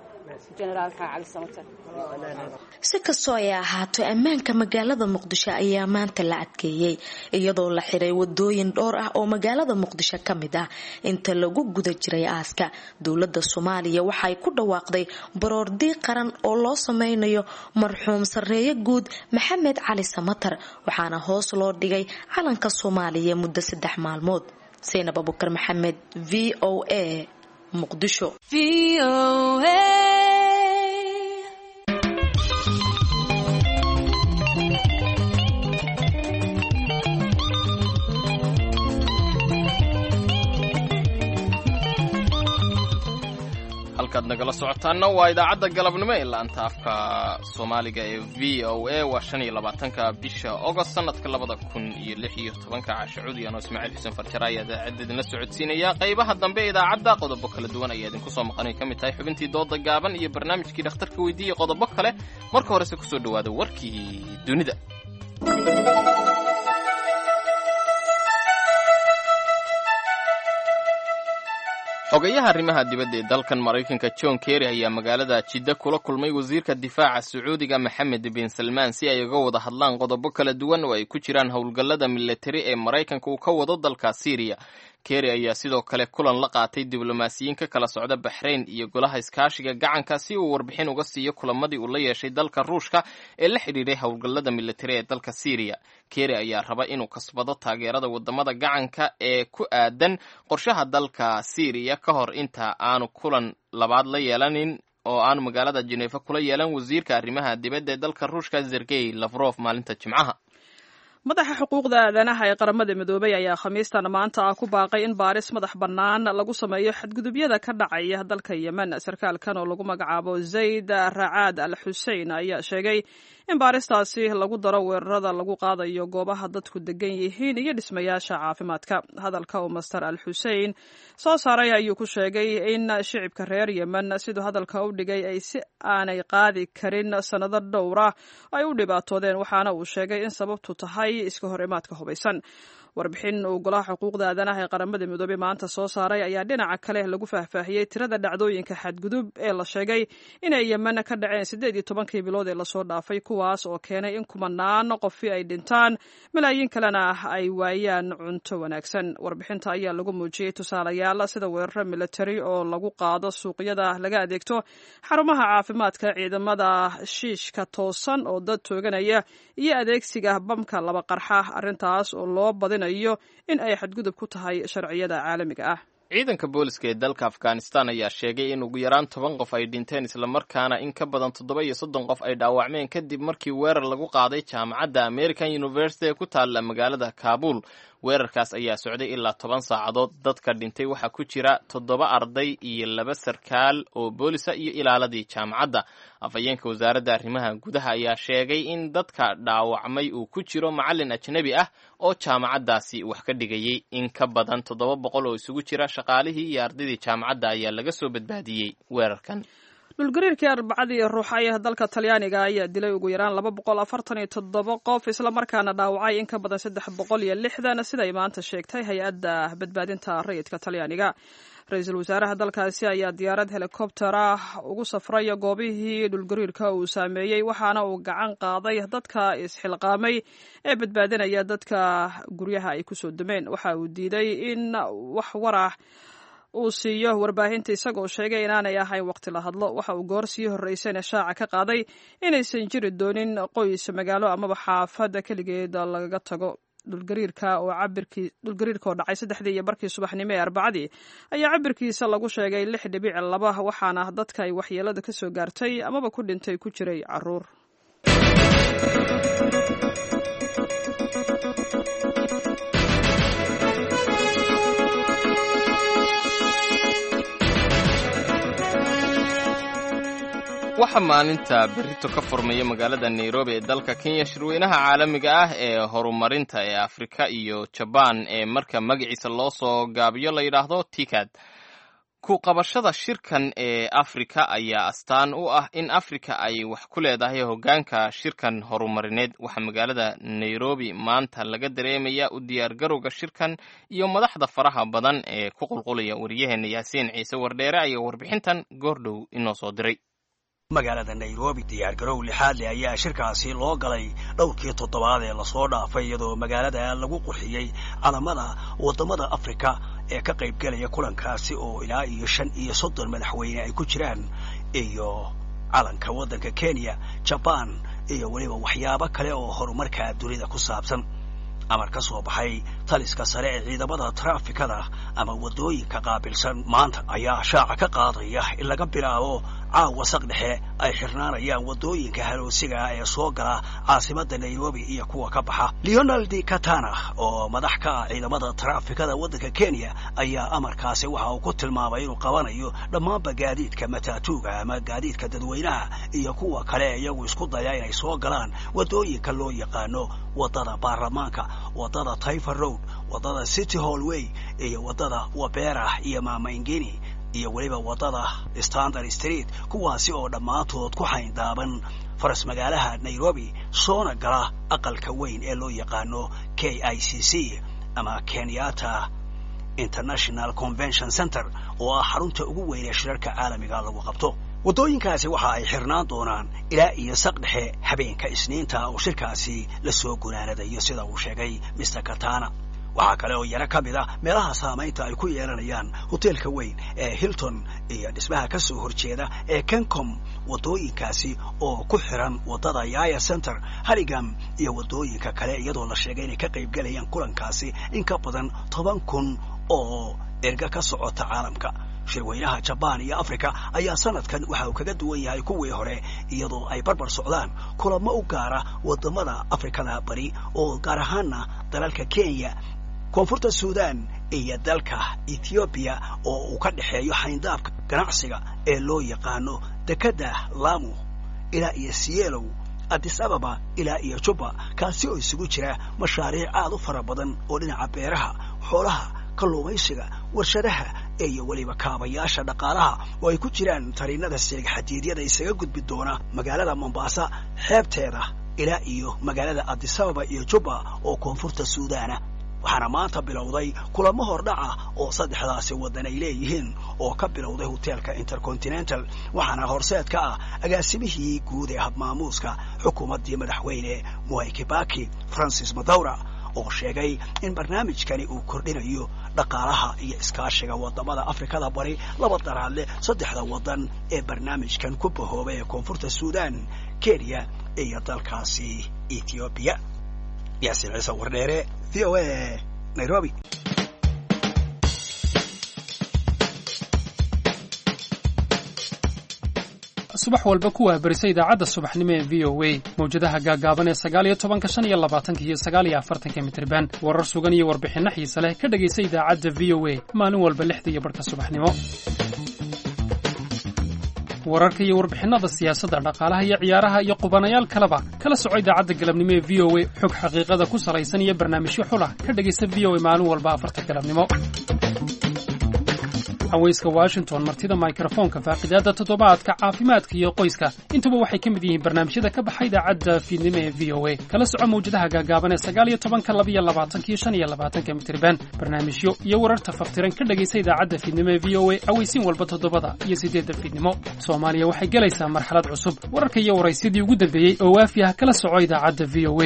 si kastoo ay ahaato ammaanka magaalada Muqdisho ayaa maanta la adkeeyay iyadoo la xiray wadooyin dhowr ah oo magaalada Muqdisho ka mid ah inta lagu guda jiray aaska dowladda Soomaaliya waxay ku dhawaaqday baroordiiq qaran oo loo sameynayo marxuum sareeye guud Maxamed Cali Samatar waxaana hoos loo dhigay calanka Soomaaliya muddo 3 maalmood Zainab Abubakar Maxamed VOA muqdisho. halkaad nagala socotaana waa idaacadda galabnimo ee laanta afka soomaaliga ee v o a waa 25-ka bisha August sanadka 2016 cashuudi ano Ismaaciil Xuseen Farjara ayaa idaacadda socodsiinaya qaybaha dambe ee idaacadda qodobo kala duwan ayaa idinku soo maqanay kamid tahay xubintii dooda gaaban iyo barnaamijkii dhakhtarka weydiiyay qodobo kale marka horese ku soo dhawaada warkii dunida. xogayaha arrimaha dibadda ee dalkan Mareykanka John Kerry ayaa magaalada Jidda kula kulmay wasiirka difaaca Sacuudiga Mohammed bin Salman si ay uga wada hadlaan qodobo kala duwan oo ay ku jiraan howlgallada military ee Mareykanka uu ka wado dalka Syria. Kerry ayaa sidoo kale kulan la qaatay diblomaasiyiin ka kala socda Bahrain iyo golaha iskaashiga gacanka si uu warbixin uga siiyo kulamadii uu la yeeshay dalka Ruushka ee la xiriiray howlgallada military ee dalka Syria. Kerry ayaa raba inuu kasbado taageerada wadamada gacanka ee ku aadan qorshaha dalka Syria ka hor inta aanu kulan labaad la yeelanin oo aanu magaalada Geneva kula yeelan wasiirka arrimaha dibadda ee dalka Ruushka Sergey Lavrov maalinta Jimcaha. madaxa xuquuqda aadanaha ee qaramada midoobay ayaa khamiistan maanta ku baaqay in baaris madax bannaan lagu sameeyo xadgudubyada ka dhacaya dalka Yemen. sarkaalkan oo lagu magacaabo Zayd Raad al-Hussein ayaa sheegay in baaristaasi lagu daro weerarada lagu qaadayo goobaha dadku degan yihiin iyo dhismayaasha caafimaadka. hadalka oo Master al-Hussein soo saaray ayuu ku sheegay in shicibka reer Yemen sidoo hadalka u dhigay ay si aanay qaadi karin sanado dhowr ah ay u dhibaatoodeen, waxaana uu sheegay in sababtu tahay iska hor imaadka hubaysan. warbixin uu golaha xuquuqda aadanaha ee qaramada midoobay maanta soo saaray ayaa dhinaca kale lagu faahfaahiyey tirada dhacdooyinka xadgudub ee la sheegay inay Yemen ka dhaceen 18 bilood ee lasoo dhaafay, kuwaas oo keenay in kumanaan qof ay dhintaan malaayiin kalena ay waayaan cunto wanaagsan. warbixinta ayaa lagu muujiyey tusaalayaal sida weeraro military oo lagu qaado suuqyada laga adeegto, xarumaha caafimaadka, ciidamada shiishka toosan oo dad tooganaya iyo adeegsiga bamka laba qarxa, arrintaas oo loo badin in ay xadgudub ku tahay sharciyada caalamiga ah. ciidanka booliska ee dalka Afghanistan ayaa sheegay in ugu yaraan 10 qof ay dhinteen isla markaana in ka badan 37 qof ay dhaawacmeen kadib markii weerar lagu qaaday jaamacadda American University ee ku taalla magaalada Kabul. weerarkaas ayaa socday ilaa 10 saacadood. dadka dhintay waxaa ku jira 7 arday iyo 2 sarkaal oo boolisa iyo ilaaladii jaamacadda. afhayeenka wasaaradda arrimaha gudaha ayaa sheegay in dadka dhaawacmay uu ku jiro macallin ajnabi ah oo jaamacaddaasi wax ka dhigayay. in ka badan 700 oo isugu jira shaqaalihii iyo ardaydii jaamacadda ayaa laga soo badbaadiyey weerarkan. dhulgariirkii arbacadii ruuxaya dalka Talyaaniga ayaa dilay ugu yaraan 247 qof isla markaana dhaawacay in ka badan 360 sida ay maanta sheegtay hay-adda badbaadinta rayidka Talyaaniga. ra-iisul wasaaraha dalkaasi ayaa diyaarad helikobter ah ugu safray goobihii dhulgariirka uu saameeyey, waxaana uu gacan qaaday dadka isxilqaamay ee badbaadinaya dadka guryaha ay ku soo dumeen. waxa uu diiday in wax warax uu siiyo warbaahinta isagoo sheegay inaanay ahayn waqti la hadlo. waxa uu goor sii horreysayna shaaca ka qaaday inaysan jiri doonin qoys magaalo amaba xaafadda keligeed lagaga tago. dhulgariirka oo dhacay 3:00 subaxnimo ee Arbacadii ayaa cabirkiisa lagu sheegay 6.2, waxaana dadka ay waxyeelada ka soo gaartay amaba ku dhintay ku jiray caruur. waxaa maalinta berrito ka furmaya magaalada Nairobi ee dalka Kenya shirweynaha caalamiga ah ee horumarinta ee Afrika iyo Japan ee marka magaciisa loo soo gaabiyo la yiraahdo TICAD. ku qabashada shirkan ee Afrika ayaa astaan u ah in Afrika ay wax ku leedahay hoggaanka shirkan horumarineed. waxaa magaalada Nairobi maanta laga dareemaya u diyaargarowga shirkan iyo madaxda faraha badan ee ku qulqulaya. wariyaheena Yaasiin Ciise Wardheere ayaa warbixintan goordhow inoo soo diray. magaalada Nairobi diyaargarow lixaad leh ayaa shirkaasi loo galay dhowrkii toddobaad ee lasoo dhaafay, iyadoo magaalada lagu qurxiyey calamada wadamada Afrika ee ka qayb galaya kulankaasi oo ilaa iyo 35 madaxweyne ay ku jiraan, iyo calanka waddanka Kenya, Japan iyo waliba waxyaabo kale oo horumarka dunida ku saabsan. amar ka soo baxay taliska sare ee ciidamada traafikada ama wadooyinka qaabilsan maanta ayaa shaaca ka qaadaya in laga bilaabo caawa saqdhexe ay xirnaanayaan wadooyinka haloosiga ee soo gala caasimada Nairobi iyo kuwa ka baxa. Leonard Katana oo madax ka ah ciidamada traafikada waddanka Kenya ayaa amarkaasi waxa uu ku tilmaamay inuu qabanayo dhammaan gaadiidka matatuuga ama gaadiidka dadweynaha iyo kuwa kale iyagu isku daya inay soo galaan wadooyinka loo yaqaano wadada baarlamaanka, wadada Taifa Road, wadada City Hallway iyo wadada Wabera iyo Mama Ngina iyo waliba wadada Standard Street, kuwaasi oo dhammaantood ku xayndaaban faras magaalaha Nairobi soona gala aqalka weyn ee loo yaqaano KICC ama Kenyatta International Convention Center oo ah xarunta ugu weyn ee shirarka caalamiga lagu qabto. wadooyinkaasi waxa ay xirnaan doonaan ilaa iyo saqdhexe habeenka Isniinta oo shirkaasi la soo gunaanadayo sida uu sheegay Mr. Katana. waxaa kale oo yara ka mid ah meelaha saamaynta ay ku yeelanayaan hoteelka weyn ee Hilton iyo dhismaha ka soo horjeeda ee Kencom, wadooyinkaasi oo ku xiran wadada Yaya Center, Hurlingham iyo wadooyinka kale iyadoo la sheegay inay ka qayb galayaan kulankaasi in ka badan 10,000 oo erga ka socota caalamka. shirweynaha Japan iyo Afrika ayaa sanadkan waxa uu kaga duwan yahay kuwii hore iyadoo ay barbar socdaan kulamo u gaara wadamada Afrikada bari oo gaar ahaan dalalka Kenya, Koonfurta Suudaan iyo dalka Ethiopia oo uu ka dhaxeeyo xayndaabka ganacsiga ee loo yaqaano dekada Lamu ilaa iyo Cielo, Addis Ababa ilaa iyo Juba, kaasi oo isugu jira mashaariic aad u fara badan oo dhinaca beeraha, xoolaha, kalluumaysiga, warshadaha iyo waliba kaabayaasha dhaqaalaha oo ay ku jiraan tariinada silig xadiidyada isaga gudbi doona magaalada Mombasa xeebteeda ilaa iyo magaalada Addis Ababa iyo Juba oo Koonfurta Suudaan. waxaana maanta bilowday kulamo hordhaca oo saddexdaasi wadan ay leeyihiin oo ka bilowday hoteelka Intercontinental, waxaana horseed ka ah agaasimihii guud ee habmaamuuska xukuumaddii madaxweyne Mwai Kibaki, Francis Madhaura, oo sheegay in barnaamijkani uu kordhinayo dhaqaalaha iyo iskaashiga wadamada Afrikada bari laba daraadle saddexda wadan ee barnaamijkan ku bahoobay ee Koonfurta Suudaan, Kenya iyo dalkaasi Ethiopia. Yaasin Ciise Wardheere, VOA, Nairobi. subax walba ku waabarisa idaacadda subaxnimo ee VOA mawjadaha gaagaaban ee 19, 25 iyo 49 mitirban. warar sugan iyo warbixinno xiiso leh ka dhagaysa idaacadda VOA maalin walba 6:00 subaxnimo. wararka iyo warbixinada siyaasadda, dhaqaalaha iyo ciyaaraha iyo qubanayaal kaleba kala soco idaacadda galabnimo ee VOA. xog xaqiiqada ku salaysan iyo barnaamijyo xul ah ka dhagaysa VOA maalin walba 4 galabnimo. hawayska Washington, martida mikrofoonka, faaqidaada toddobaadka, caafimaadka iyo qoyska, intuba waxay ka mid yihiin barnaamijyada ka baxay idaacadda fiidnimo ee VOA. kala soco mawjadaha gaagaaban ee 19, 22 iyo 25 mitirban. barnaamijyo iyo wararta faftiran ka dhagaysa idaacadda fiidnimo ee VOA awaysiin walba 7 iyo 8 fiidnimo. Soomaaliya waxay galaysaa marxalad cusub. wararka iyo waraysidii ugu dambeeyay oo waafi ah kala soco idaacadda VOA.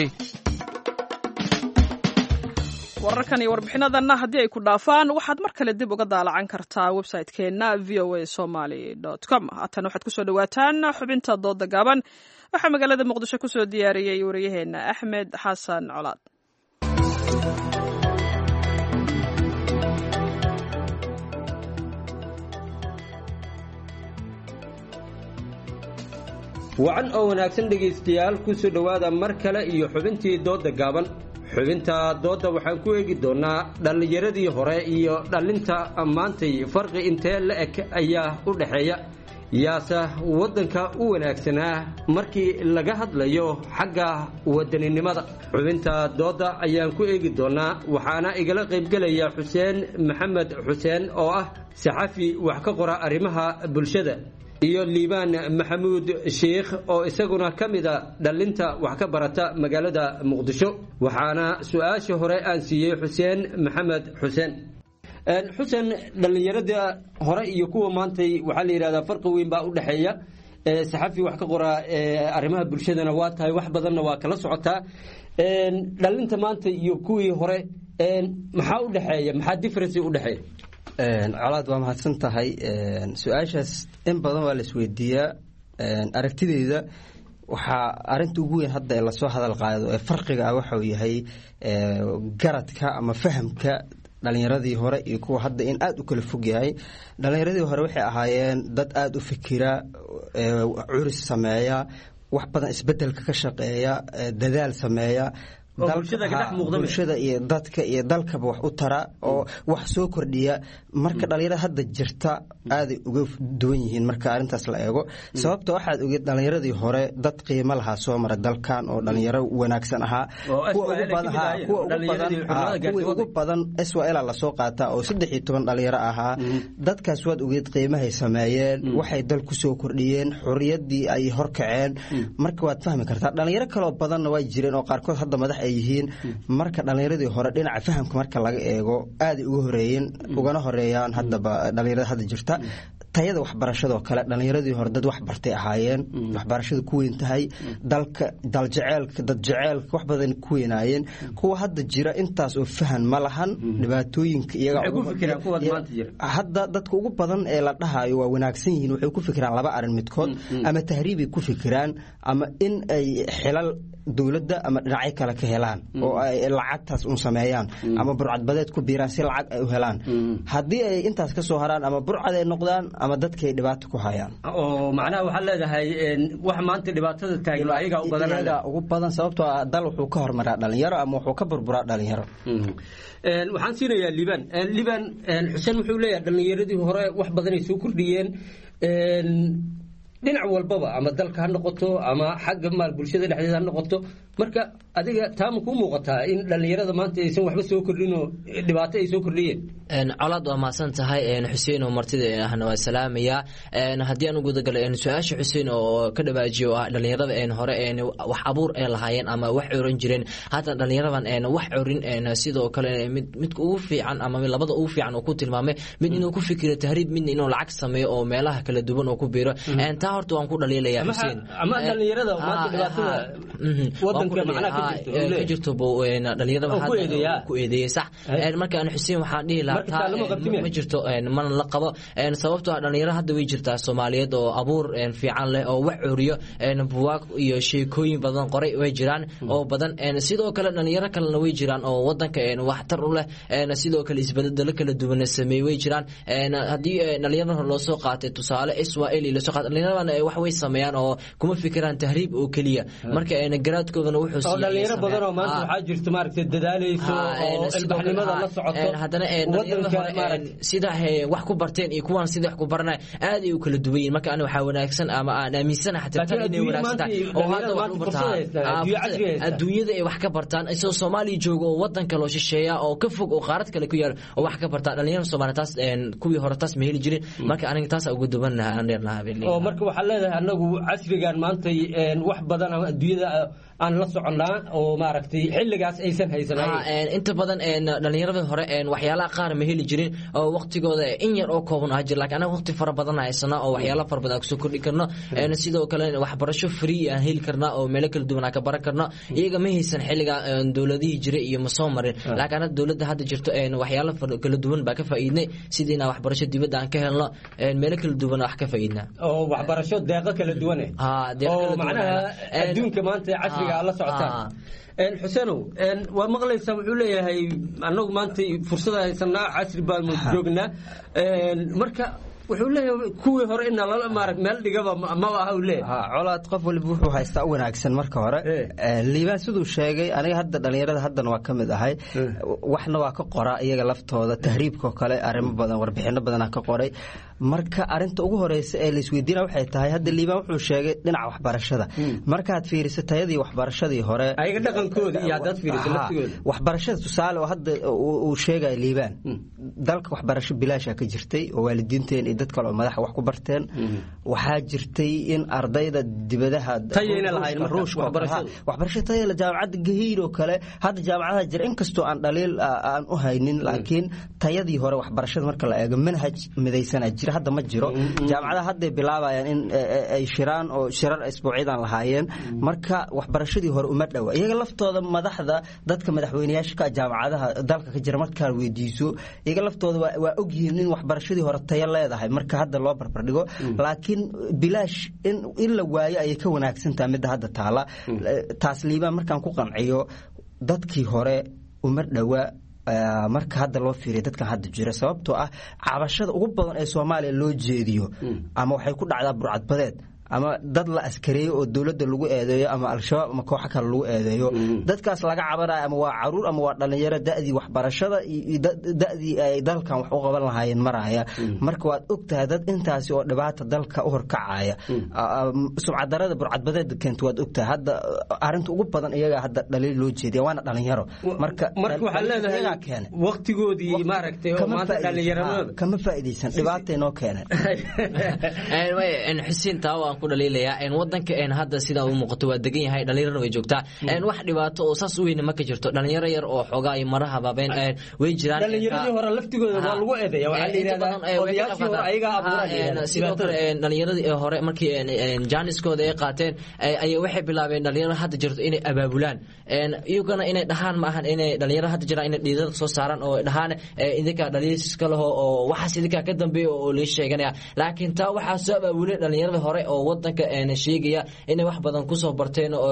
wararkan iyo warbixinadanna haddii ay ku dhaafaan waxaad mar kale dib uga daalacan kartaa website-keenna voasomali.com. haatan waxaad ku soo dhawaataan xubinta dooda gaaban. waxaa magaalada Muqdisho ku soo diyaariyey wariyaheenna Axmed Xasan Colaad. wacan oo wanaagsan dhegaystayaal ku soo dhawaada mar kale iyo xubintii dooda gaaban. xubinta dooda waxaan ku eegi doonaa dhallinyaradii hore iyo dhalinta maantay farqi intee la eg ayaa u dhaxeeya, yaase waddanka u wanaagsanaa markii laga hadlayo xagga wadaninimada. xubinta dooda ayaan ku eegi doonaa, waxaana igala qaybgelaya Xuseen Maxamed Xuseen oo ah saxafi wax ka qora arrimaha bulshada, iyo Liibaan Maxamuud Sheekh oo isaguna ka mid ah dhalinta wax ka barata magaalada Muqdisho. waxaana su'aasha hore aan siiyey Xuseen Maxamed Xuseen. Xuseen, dhalinyarada hore iyo kuwa maanta waxaa la yiraahdaa farqi weyn baa u dhaxeeya. saxafi wax ka qora arrimaha bulshadana waa tahay, wax badanna waa kala socotaa. dhalinta maanta iyo kuwii hore maxaa u dhaxeeya, maxaa difference u dhaxeeya? colaad waa mahadsan tahay. su-aashaas in badan waa la isweydiiyaa. aragtideyda waxaa arinta ugu weyn hadda ee lasoo hadal qaado ee farqiga ah waxau yahay garadka ama fahamka dhalinyaradii hore iyo kuwa hadda in aada u kala fog yahay. dhalinyaradii hore waxay ahaayeen dad aada u fikira, curis sameeya, wax badan isbedelka ka shaqeeya, dadaal sameeya, bulshada iyo dadka iyo dalkaba wax u tara oo wax soo kordhiya. marka dhalinyarada hadda jirta aaday uga duwan yihiin marka arintaas la eego. sababta waxaad ogeed dhalinyaradii hore dad qiimo lahaa soo mara dalkan oo dhalinyaro wanaagsan ahaa. kuwii ugu badan SYL lasoo qaataa oo 13 dhalinyaro ahaa. dadkaas waad ogeed qiimahay sameeyeen, waxay dal ku soo kordhiyeen, xurriyadii ay horkaceen. marka waad fahmi kartaa dhalinyaro kaloo badanna waa jireen oo qaarkood hadda madax ay yihiin. marka dhalinyaradii hore dhinaca fahamka marka laga eego aaday uga horeeyeen, ugana horeeyaan haddaba dhalinyarada hadda jirta. tayada waxbarashadoo kale dhalinyaradii hore dad wax bartay ahaayeen, waxbarashadu ku weyn tahay, dalka daljeceelka dad jeceelka wax badan ku weynaayeen. kuwa hadda jira intaas oo fahan ma lahan dhibaatooyinka iyaga hadda dadka ugu badan ee la dhahayo waa wanaagsan yihiin. waxay ku fikiraan laba arin midkood, ama tahriibay ku fikiraan ama in ay xilal dowladda ama dhinacyo kale ka helaan oo ay lacagtaas un sameeyaan ama burcadbadeed ku biiraan si lacag ay u helaan. haddii ay intaas ka soo haraan ama burcad ay noqdaan ama dadkay dhibaato ku hayaan. oo macnaha waxaa leedahay wax maanta dhibaatada taagan ayaga ugu badan sababtoo ah dal wuxuu ka hormaraa dhalinyaro ama wuxuu ka burburaa dhalinyaro. waxaan siinayaa liban xuseen wuxuu leeyahay dhalinyaradii hore wax badan ay soo kordhiyeen dhinac walbaba, ama dalka ha noqoto ama xagga maal bulshada dhexdeeda ha noqoto. marka adiga taama kuu muuqataa in dhalinyarada maanta aysan waxba soo kordhin oo dhibaato ay soo kordhiyeen? colaad waa mahadsan tahay xuseen oo martida ahna waa salaamaya. haddii aan u gudagalo su-aasha xuseen oo ka dhawaajiyo ah dhalinyarada hore wax abuur ay lahaayeen ama wax oran jireen, hadda dhalinyaradan wax orin sidoo kale midka ugu fiican ama labada ugu fiican oo ku tilmaamay mid inuu ku fikiro tahriib, midna inuu lacag sameeyo oo meelaha kala duwan oo ku biiro. taa horta waan ku dhaliilaya xuseen. ama dhalinyarada maanta dhibaatada wadanka macnaha ka jirto dhalinyarada waxaa ku eedeeyay sax. marka aan xuseen waxaan dhihi lahaa ma jirto mana la qabo. sababtoo ah dhalinyaro hadda way jirtaa Soomaaliyeed oo abuur fiican leh oo wax curiyo, buugaag iyo sheekooyin badan qoray way jiraan oo badan. sidoo kale dhalinyaro kalena way jiraan oo wadanka waxtar u leh, sidoo kale isbedelo kala duwan sameeyay way jiraan. haddii dhalinyarada loo soo qaatay tusaale SYL loo soo qaatay, dhalinyarada wax way sameeyaan oo kuma fikiraan tahriib oo kaliya. marka garaadkoodana wuxuu siiyay dhalinyaro badan oo maanta waxaa jirta maaragtay dadaalayso oo ilbaxnimada la socoto. haddana sida wax ku barteen iyo kuwan sida wax ku baranay aad ay u kala duwan yihiin. marka waxaa wanaagsan ama aan aaminsanahay xataa inay wanaagsan tahay oo hadda wax u bartaan adduunyada ay wax ka bartaan isoo Soomaaliya joogo oo wadan kale oo shisheeya oo ka fog oo qaarad kale ku yaal oo wax ka bartaan. dhalinyarada Soomaaliyeed taas kuwii hore taas ma heli jirin. marka aniga taas ugu dubanahay aan dheernahay oo marka waxa leedahay anagu casrigan maanta wax badan adduunyada aan la soconaa oo maaragtay xilligaas aysan haysan. inta badan dhalinyarada hore waxyaalaha qaar ma heli jirin oo waqtigooda in yar oo kooban ah jir, laakiin anaga waqti fara badan haysana oo waxyaalo fara badan ku soo kordhi karno. sidoo kale waxbarasho free aan heli karna oo meelo kala duwan ka baran karno. iyaga ma haysan xilliga dawladihii jiray iyo ma soo marin, laakiin dawladda hadda jirto waxyaalo kala duwan baa ka faa'iidnay, sidii waxbarasho dibadda aan ka helno, meelo kala duwan wax ka faa'iidna oo waxbarasho deeqo kala duwan oo macnaha adduunka maanta casriga la socotaan. xuseenow waa maqlaysaa wuxuu leeyahay annagu maanta fursada haysanaa, casri baanu joognaa. marka wuxuu leeyahay kuwii hore in la maarag meel dhigaba ma aha uu leeyahay. colaad qof walba wuxuu haystaa u wanaagsan marka hore. liibaan siduu sheegay aniga hadda dhalinyarada haddana waa ka mid ahay. waxna waa ka qoraa iyaga laftooda tahriibkoo kale arrimo badan warbixino badanaa ka qoray. marka arinta ugu horeysa ee la isweydiina waxay tahay hadda liibaan wuxuu sheegay dhinaca waxbarashada. markaad fiiriso tayadii waxbarashadii hore ayaga dhaqankooda iyo haddaad fiiriso laftigooda waxbarashada tusaale oo hadda uu sheegay liibaan dalka waxbarasho bilaasha ka jirtay oo waalidiinteen dad kale oo madaxa wax ku barteen. waxaa jirtay in ardayda dibadaha waxbarasho tayo leh jaamacadda Gahiir oo kale hadda jaamacadaha jira inkastoo aan dhaliil aan u haynin, laakiin tayadii hore waxbarashada marka la eego manhaj midaysan jira hadda ma jiro jaamacadaha hadday bilaabayaan in ay shiraan oo shirar isbuucyadan lahaayeen marka waxbarashadii hore uma dhowa iyaga laftooda madaxda dadka madaxweynayaasha ka jaamacadaha dalka ka jira markaa weydiiso iyaga laftooda waa ogyihiin in waxbarashadii hore tayo leedahay marka hadda loo barbardhigo laakiin bilaash in la waayo ayay ka wanaagsan tahay midda hadda taala taas liibaan markaan ku qanciyo dadkii hore uma dhowa marka hadda loo fiiriyo dadkan hadda jira sababtoo ah cabashada ugu badan ee Soomaaliya loo jeediyo ama waxay ku dhacdaa burcadbadeed ama dad la askareeyo oo dawladda lagu eedeeyo ama al-shabaab ama koox kale lagu eedeeyo dadkaas laga cabanayo ama waa caruur ama waa dhalinyaro da'dii waxbarashada iyo da'dii ay dalkan wax u qaban lahaayeen maraya marka waad ogtahay dad intaasi oo dhibaato dalka u horkacaya sumcadarada burcadbadeed keento waad ogtahay hadda arinta ugu badan iyaga hadda dhaliil loo jeediya waana dhalinyaro marka waxa leedahay waqtigoodii maaragtay oo maanta dhalinyaradooda kama faa'iideysan dhibaato inoo keenay Xuseen Taawa ku dhaliilaya wadanka hadda sida uu muuqato waa degan yahay dhalinyarada way joogtaa wax dhibaato oo saas weyn ma ka jirto dhalinyaro yar oo xogaa ay maraha baabeen way jiraan dhalinyaradii hore laftigooda waa lagu eedeeyaa waxa la yiraahdaa odayaashii hore ayaga abuurayeen sidoo kale dhalinyaradii hore markii jaaniskooda ay qaateen ay waxay bilaabeen dhalinyaro hadda jirto inay abaabulaan iyagana inay dhahaan ma ahan inay dhalinyaro hadda jiraan inay dhiidada soo saaran oo dhahaan idinka dhalinyarada kale oo waxa idinka ka dambeeyo oo la sheeganaya laakiin taa waxa soo abaabulay dhalinyarada hore oo wadanka sheegaya inay wax badan ku soo barteen oo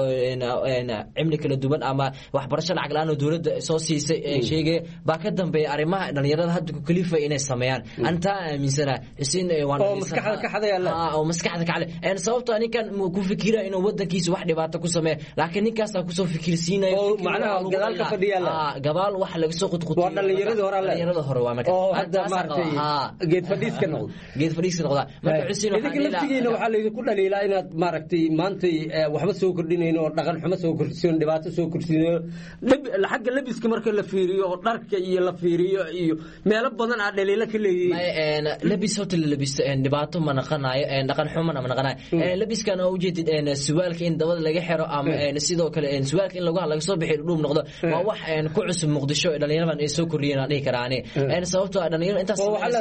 cimri kala duwan ama waxbarasho lacag la'aan oo dawladda soo siisay sheegay baa ka dambeeyay arrimaha dhalinyarada hadda ku kalifa inay sameeyaan anta aaminsana Xuseen waan maskaxda ka xadayaan oo maskaxda ka xaday sababtoo ninkan ku fikira inuu wadankiisa wax dhibaato ku sameeyo laakiin ninkaas ku soo fikirsiinayo macnaha gadaal ka fadhiyala gabaal wax laga soo qudqud waa dhalinyarada hore waa marka oo hadda maartay geed fadhiiska noqda marka Xuseen waxa la ku dhaliilaa inaad maaragtay maanta waxba soo kordhinayno oo dhaqan xumo soo kordhiso dhibaato soo kordhiso xagga labiska marka la fiiriyo oo dharka iyo la fiiriyo iyo meelo badan aad dhaliila ka leeyihiin labis hotel labis dhibaato ma naqanayo dhaqan xumo ma naqanayo labiskan oo ujeedid suwaalka in dabada laga xiro ama sidoo kale suwaalka in laga soo bixiyo dhuub noqdo waa wax ku cusub Muqdisho dhalinyaradan ay soo kordhiyeen aan dhihi karaani sababtoo ah dhalinyarada intaas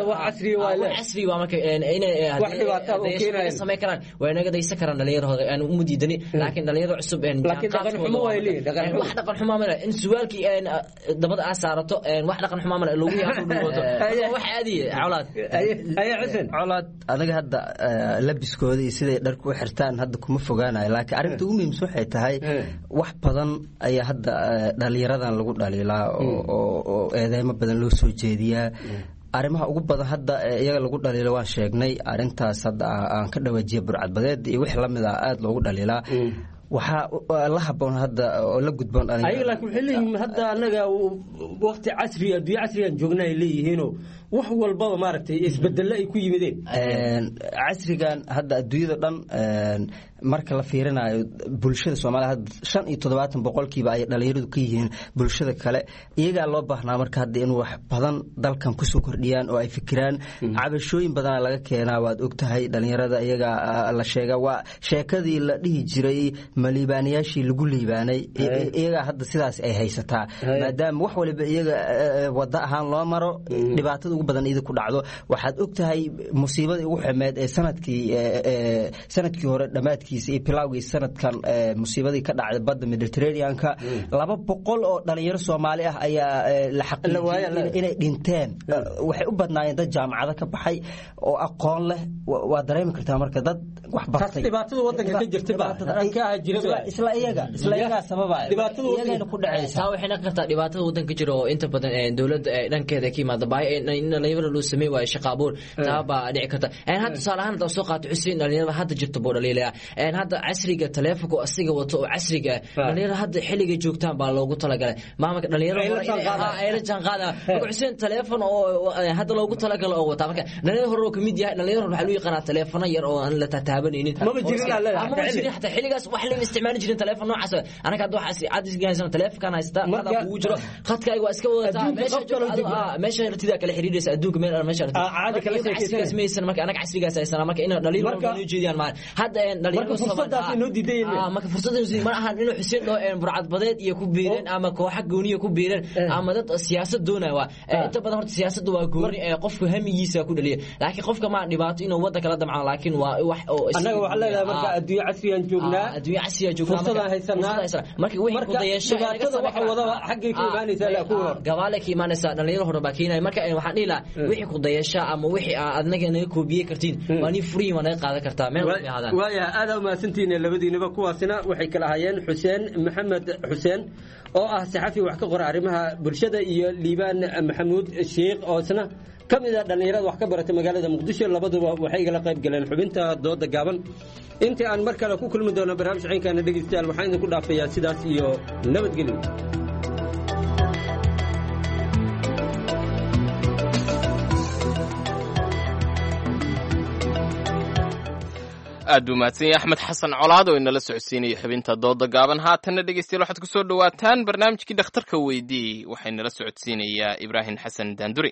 casri waa marka inay wax dhibaato oo keenay sameey karaan way naga daysan karaan dhalinyarada aan u mudiidani laakiin dhalinyarada cusub laakiin dhaqan xumo way leeyahay wax dhaqan xumo ma in suwaalki dabada aad saarato wax dhaqan xumo ma lagu yaabo dhawado wax caadi colaad ay Xuseen colaad adaga hadda labiskooda iyo siday dharku u xirtaan hadda kuma fogaanayo laakiin arinta ugu muhiimsan waxay tahay wax badan ayaa hadda dhalinyaradan lagu dhaliilaa oo eedeymo badan loo soo jeediyaa arrimaha ugu badan hadda iyaga lagu dhaliilo waan sheegnay arintaas hadda aan ka dhawaajiyay burcadbadeed iyo wix la mid ah aad loogu dhaliilaa waxa la haboon hadda oo la gudboon ay laakiin xilligan hadda anaga waqti casri aan joognay leeyihiin wax walba maaragtay isbedel ay ku yimideen casrigan hadda adduunyada dhan marka la fiirinayo bulshada Soomaaliya hadda 75% ay dhalinyaradu ka yihiin bulshada kale iyaga loo baahnaa marka hadda in wax badan dalkan ku soo kordhiyaan oo ay fikiraan cabashooyin badan laga keenaa waad ogtahay dhalinyarada iyaga la sheega waa sheekadii la dhihi jiray maliibaanayaashii lagu liibaanay iyaga hadda sidaas ay haysataa maadaama wax waliba iyaga wada ahaan loo maro dhibaatada ugu badan idinku dhacdo waxaad ogtahay musiibada ugu xumeed ee sanadkii hore dhamaadkiisa iyo bilowgii sanadkan musiibadii ka dhacday badda Mediterranean-ka 200 oo dhalinyaro Soomaali ah ayaa la xaqiijiyay inay dhinteen waxay u badnaayeen dad jaamacada ka baxay oo aqoon leh waa dareemi kartaa marka dad wax bartay dhibaatada wadanka ka jirta dhanka jirta isla iyaga sababay dhibaatada ku dhacaysa waxayna kartaa dhibaatada wadanka jira oo inta badan dawladda dhankeeda ka yimaada baay in dhalinyarada loo sameeyo waa shaqo abuur taaba dhici karta hadda salahan soo qaato Xuseen dhalinyarada hadda jirta boo dhaliilaya hadda casriga telefoonka asiga wato oo casriga dhalinyarada hadda xilliga joogtaan baa loogu talagalay maamulka dhalinyarada ay la jaanqaada Xuseen telefoon oo hadda loogu talagalay oo wata marka dhalinyarada hore ka mid yahay dhalinyarada waxa loo yaqaan telefoon yar oo aan la tataabanaynin ma jirin حتى xiligaas wax la isticmaali jirin telefoon noocaas anaga hadda waxa cadis telefoonkan haysta hada ugu jiro khadkayga waa iska wadataa meesha ratida kala xiriir fiiraysa adduunka meel meesha casrigaas marka anaga casrigaas haysana marka inay dhaliilo noo jeediyaan ma hadda dhaliilo fursadaas inoo diidayeen marka fursadaas ma ahan inuu xuseen dhoo burcad badeed iyo ku biireen ama koox gooniyo ku biireen ama dad siyaasad doonaya inta badan horta siyaasaddu waa gooni ee qofku hamigiisa ku dhaliya laakiin qofka ma dhibaato inuu wada kala damcaan laakiin waa wax oo anaga waxa leeyahay marka adduunyo casriyan joognaa fursadaha haysanaa marka wixii ku dayasho waxa wada xaqii ka imaanaysa la ku gabaale ka imaanaysa dhalinyaro hore baa keenay marka waxaan dhihi lahaa wixii ku dayasho ama wixii adnaga naga koobiyay kartiin waani free ma naga qaadan kartaa meel walba hadaan waaya aad u maasantiin labadiinaba kuwaasina waxay kala hayeen Xuseen Maxamed Xuseen oo ah saxafi wax ka qora arrimaha bulshada iyo Liibaan Maxamuud Sheekh oo isna kamida dhalinyarada wax ka barata magaalada Muqdisho labaduba waxay kala qayb galeen xubinta dooda gaaban inta aan mar kale ku kulmi doono barnaamij ciidanka dhageystayaal waxaan idin ku dhaafayaa sidaas iyo nabadgelyo aad u mahadsan yahay axmed xasan colaad oo inala socodsiinaya xubinta dooda gaaban haatanna dhegeystayaal waxaad ku soo dhawaataan barnaamijkii dhakhtarka weydii waxay nala socodsiinayaa ibraahim xasan daanduri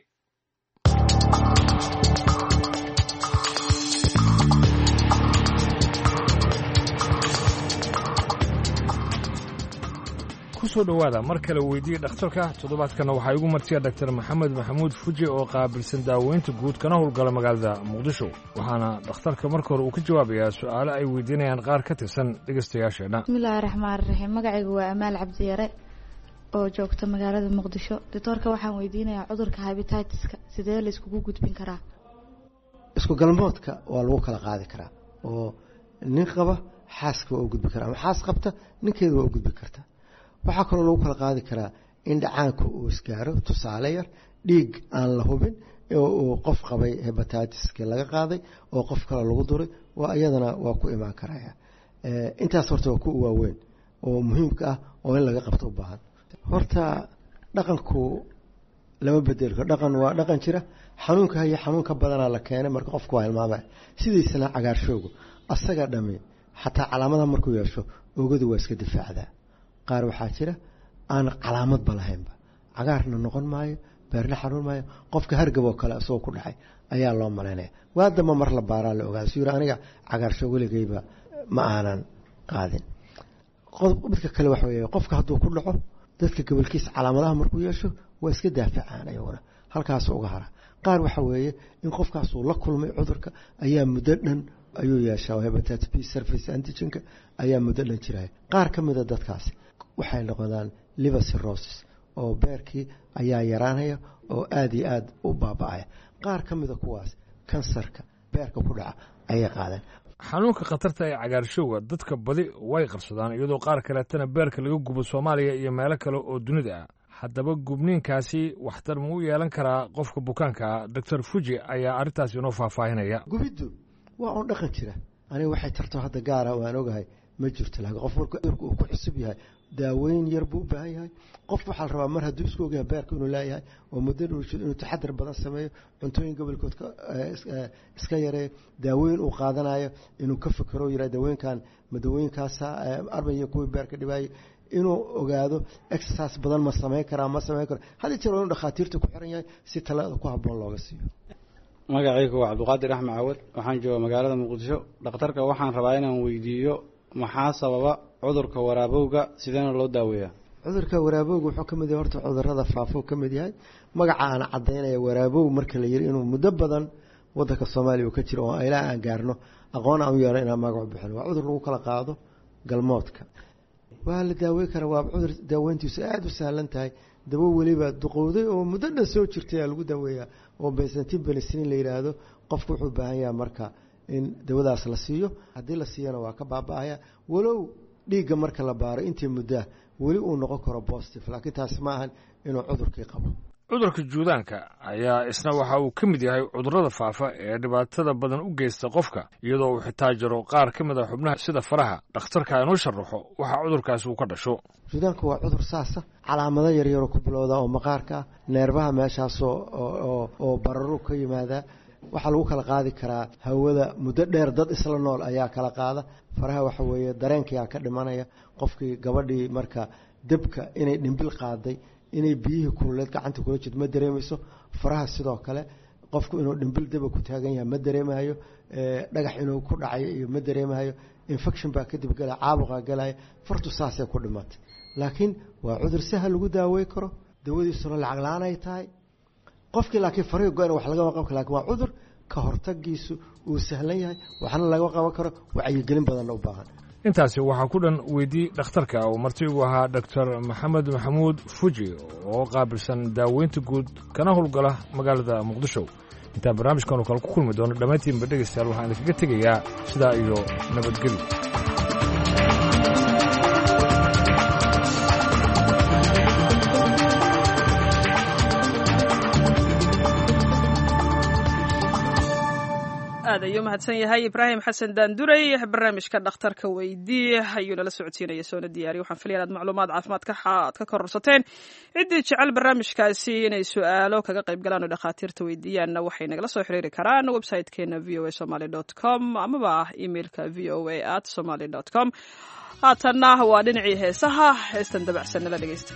kusoo dhowaada mar kale weydii dhakhtarka toddobaadkana waxaa igu martiya dhaktar maxamed maxamuud fuji oo qaabilsan daaweynta guud kana howlgala magaalada muqdisho waxaana dhakhtarka marka hore uu ka jawaabayaa su-aalo ay weydiinayaan qaar ka tirsan dhegaystayaasheenna bismillahi raxmaan raxiim magacaygu waa amaal cabdiyare oo joogta magaalada muqdisho doctorka waxaan weydiinayaa cudurka hepatitis-ka sidee la iskugu gudbin karaa isku galmoodka waa lagu kala qaadi karaa oo nin qaba xaaska waa u gudbi karaa ama xaas qabta ninkeeda waa u gudbi kartaa waxaa kaloo lagu kala qaadi karaa in dhacaanka uu isgaaro tusaale yar dhiig aan la hubin uu qof qabay hepatitis-ka laga qaaday oo qof kale lagu duray waa iyadana waa ku imaan karaya intaas horta waa ku waaweyn oo muhiimka ah oo in laga qabto u baahan horta dhaqanku lama bedeli karo dhaqan waa dhaqan jira xanuunka haya xanuunka badanaa la keenay marka qofku waa hilmaamaya sidiisana cagaarshoogu asaga dhami xataa calaamadaha markuu yeesho oogadu waa iska difaacdaa qaar waxaa jira aan calaamadba lahaynba cagaarna noqon maayo beerna xanuun maayo qofka hargab oo kale isagoo ku dhacay ayaa loo malaynaya waadamba mar la baaraa la ogaada suu aniga cagaarsho weligayba ma aanan qaadin midka kale waxa weeye qofka hadduu ku dhaco dadka gobolkiisa calaamadaha markuu yeesho waa iska daafacaan ayaguna halkaas uga hara qaar waxa weeye in qofkaasuu la kulmay cudurka ayaa muddo dhan ayuu yeeshaa hepatitis B surface antigen-ka ayaa muddo dhan jiraya qaar ka mida dadkaasi waxay noqdaan liver cirrhosis oo beerkii ayaa yaraanaya oo aad iyo aad u baaba'aya qaar ka mida kuwaas kansarka beerka ku dhaca ayay qaadeen xanuunka khatarta ee cagaarshowga dadka badi way qarsadaan iyadoo qaar kaleetana beerka laga gubo Soomaaliya iyo meelo kale oo dunida ah haddaba gubniinkaasi waxtar ma u yeelan karaa qofka bukaanka Dr. Fuji ayaa arrintaasi inoo faahfaahinaya gubiddu waa on dhaqan jira aniga waxay tarto hadda gaara waan ogahay ma jirto laakiin qof marka uu ku xisib yahay daaweyn yar buu u baahan yahay qof waxaa la rabaa mar hadduu isku ogyahay beerka inuu leeyahay oo muddo inuu taxadar badan sameeyo cuntooyin gobolkood iska yareeyo daaweyn uu qaadanayo inuu ka fikiro yira daaweynkan madawooyinkaasa arbaya kuwii beerka dhibaayay inuu ogaado exercise badan ma sameyn karaa ma sameyn karo hadii jiro inuu dhakhaatiirta ku xiran yahay si talada ku habboon looga siiyo magacaygu waa cabdiqaadir axmed cawad waxaan joogaa magaalada muqdisho dhakhtarka waxaan rabaa inaan weydiiyo maxaa sababa cudurka waraabowga sideena loo daaweeyaa cudurka waraabowga wuxuu ka mid yahay horta cudurrada faafo ka mid yahay magaca aan caddaynaya waraabow marka la yiri inuu muddo badan waddanka Soomaaliya uu ka jiro oo ilaa aan gaarno aqoon aan u yeelo inaan magac bixin waa cudur lagu kala qaado galmoodka waa la daaweyn karaa waa cudur daaweyntiisu aad u sahlan tahay dawo weliba duqowday oo muddo dhan soo jirtay ayaa lagu daaweeyaa oo bensantin penicillin la yidhaahdo qofku wuxuu u baahan yahay marka in dawadaas la siiyo haddii la siiyana waa ka baaba'aya walow dhiigga marka la baaro intii muddaa weli uu noqon karo positive laakiin taasi ma ahan inuu cudurkii qabo cudurka juudaanka ayaa isna waxa uu ka mid yahay cudurrada faafa ee dhibaatada badan u geysta qofka iyadoo uu xitaa jiro qaar ka mid a xubnaha sida faraha dhakhtarka inuu sharaxo waxa cudurkaasi uu ka dhasho juudaanku waa cudur saasa calaamado yaryaroo ku bilowda oo maqaarka ah neerbaha meeshaas oo bararu ka yimaada waxaa lagu kala qaadi karaa hawada muddo dheer dad isla nool ayaa kala qaada faraha waxa weeye dareenkiyaa ka dhimanaya qofkii gabadhii marka debka inay dhimbil qaaday inay biyihii kululeed gacanta kula jirto ma dareemayso faraha sidoo kale qofku inuu dhimbil daba ku taagan yahay ma dareemayo dhagax inuu ku dhacayo iyo ma dareemayo infection baa kadib galaya caabuqa galaya fartu saasay ku dhimatay laakiin waa cudur sahal lagu daaweyn karo dawadiisuna lacag la-aan ay tahay qofkii laakiin farihi go-an wax lagama qaban karo laakiin waa cudur ka hortagiisu uu sahlan yahay waxna laga qaban karo wacyigelin badanna u baahan intaasi waxaa ku dhan weydii dhakhtarka oo martigu ahaa doctor maxamed maxamuud fuji oo qaabilsan daaweynta guud kana howlgala magaalada muqdisho intaan barnaamijkan kale ku kulmi doono dhammaantiinba dhegaystayaal waxaan idinkaga tegayaa sidaa iyo nabadgelyo aad ayuu mahadsan yahay ibraahim xasan daanduray barnaamijka dhakhtarka weydii ayuu nala socodsiinaya soona diyaariy waxaan filaya inaad macluumaad caafimaadka aad ka kororsateen ciddii jecel barnaamijkaasi inay su-aalo kaga qayb galaan oo dhakhaatiirta weydiiyaanna waxay nagala soo xiriiri karaan website-keena voasomaly.com amaba emailka voa@somaly.com haatanna waa dhinacii heesaha heestan dabacsan nala dhegeysta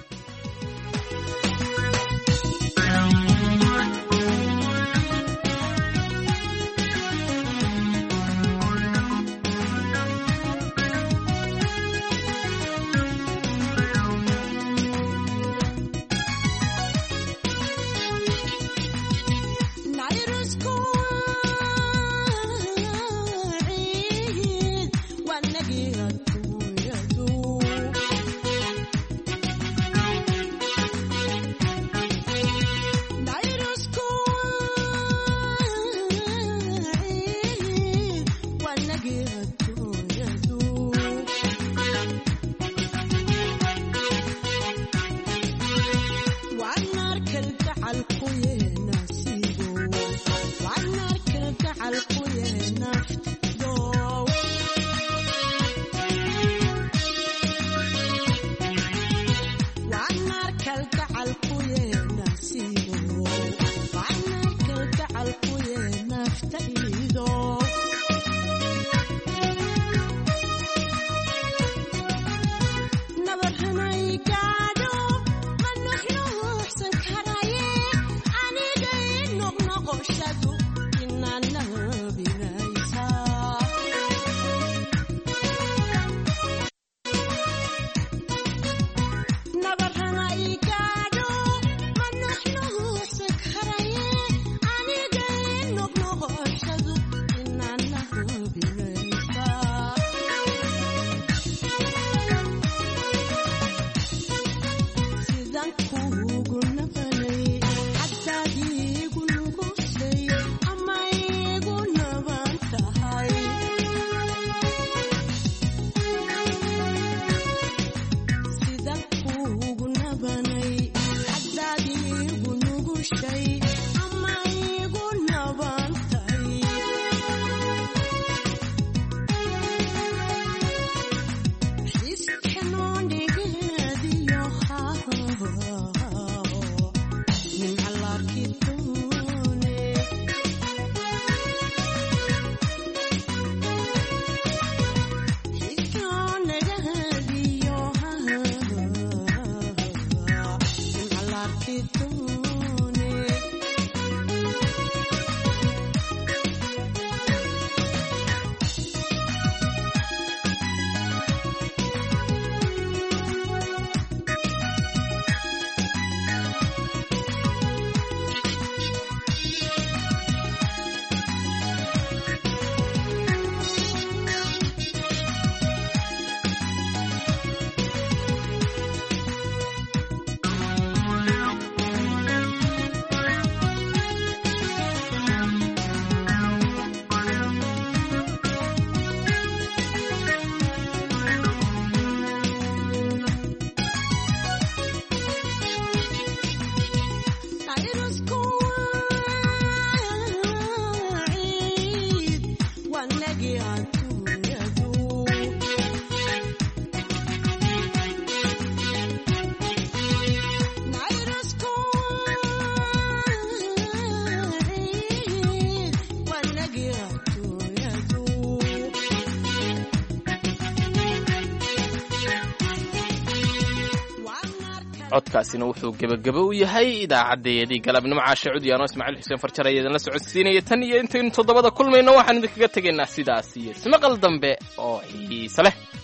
codkaasina wuxuu gebagabo u yahay idaacadeedii galabnimo caasha cudyaano ismaaciil xuseen farjar ayaa idinla socodsiinaya tan iyo intaynu 7 kulmayno waxaan idinkaga tegaynaa sidaas iyo ismaqal dambe oo xiiso leh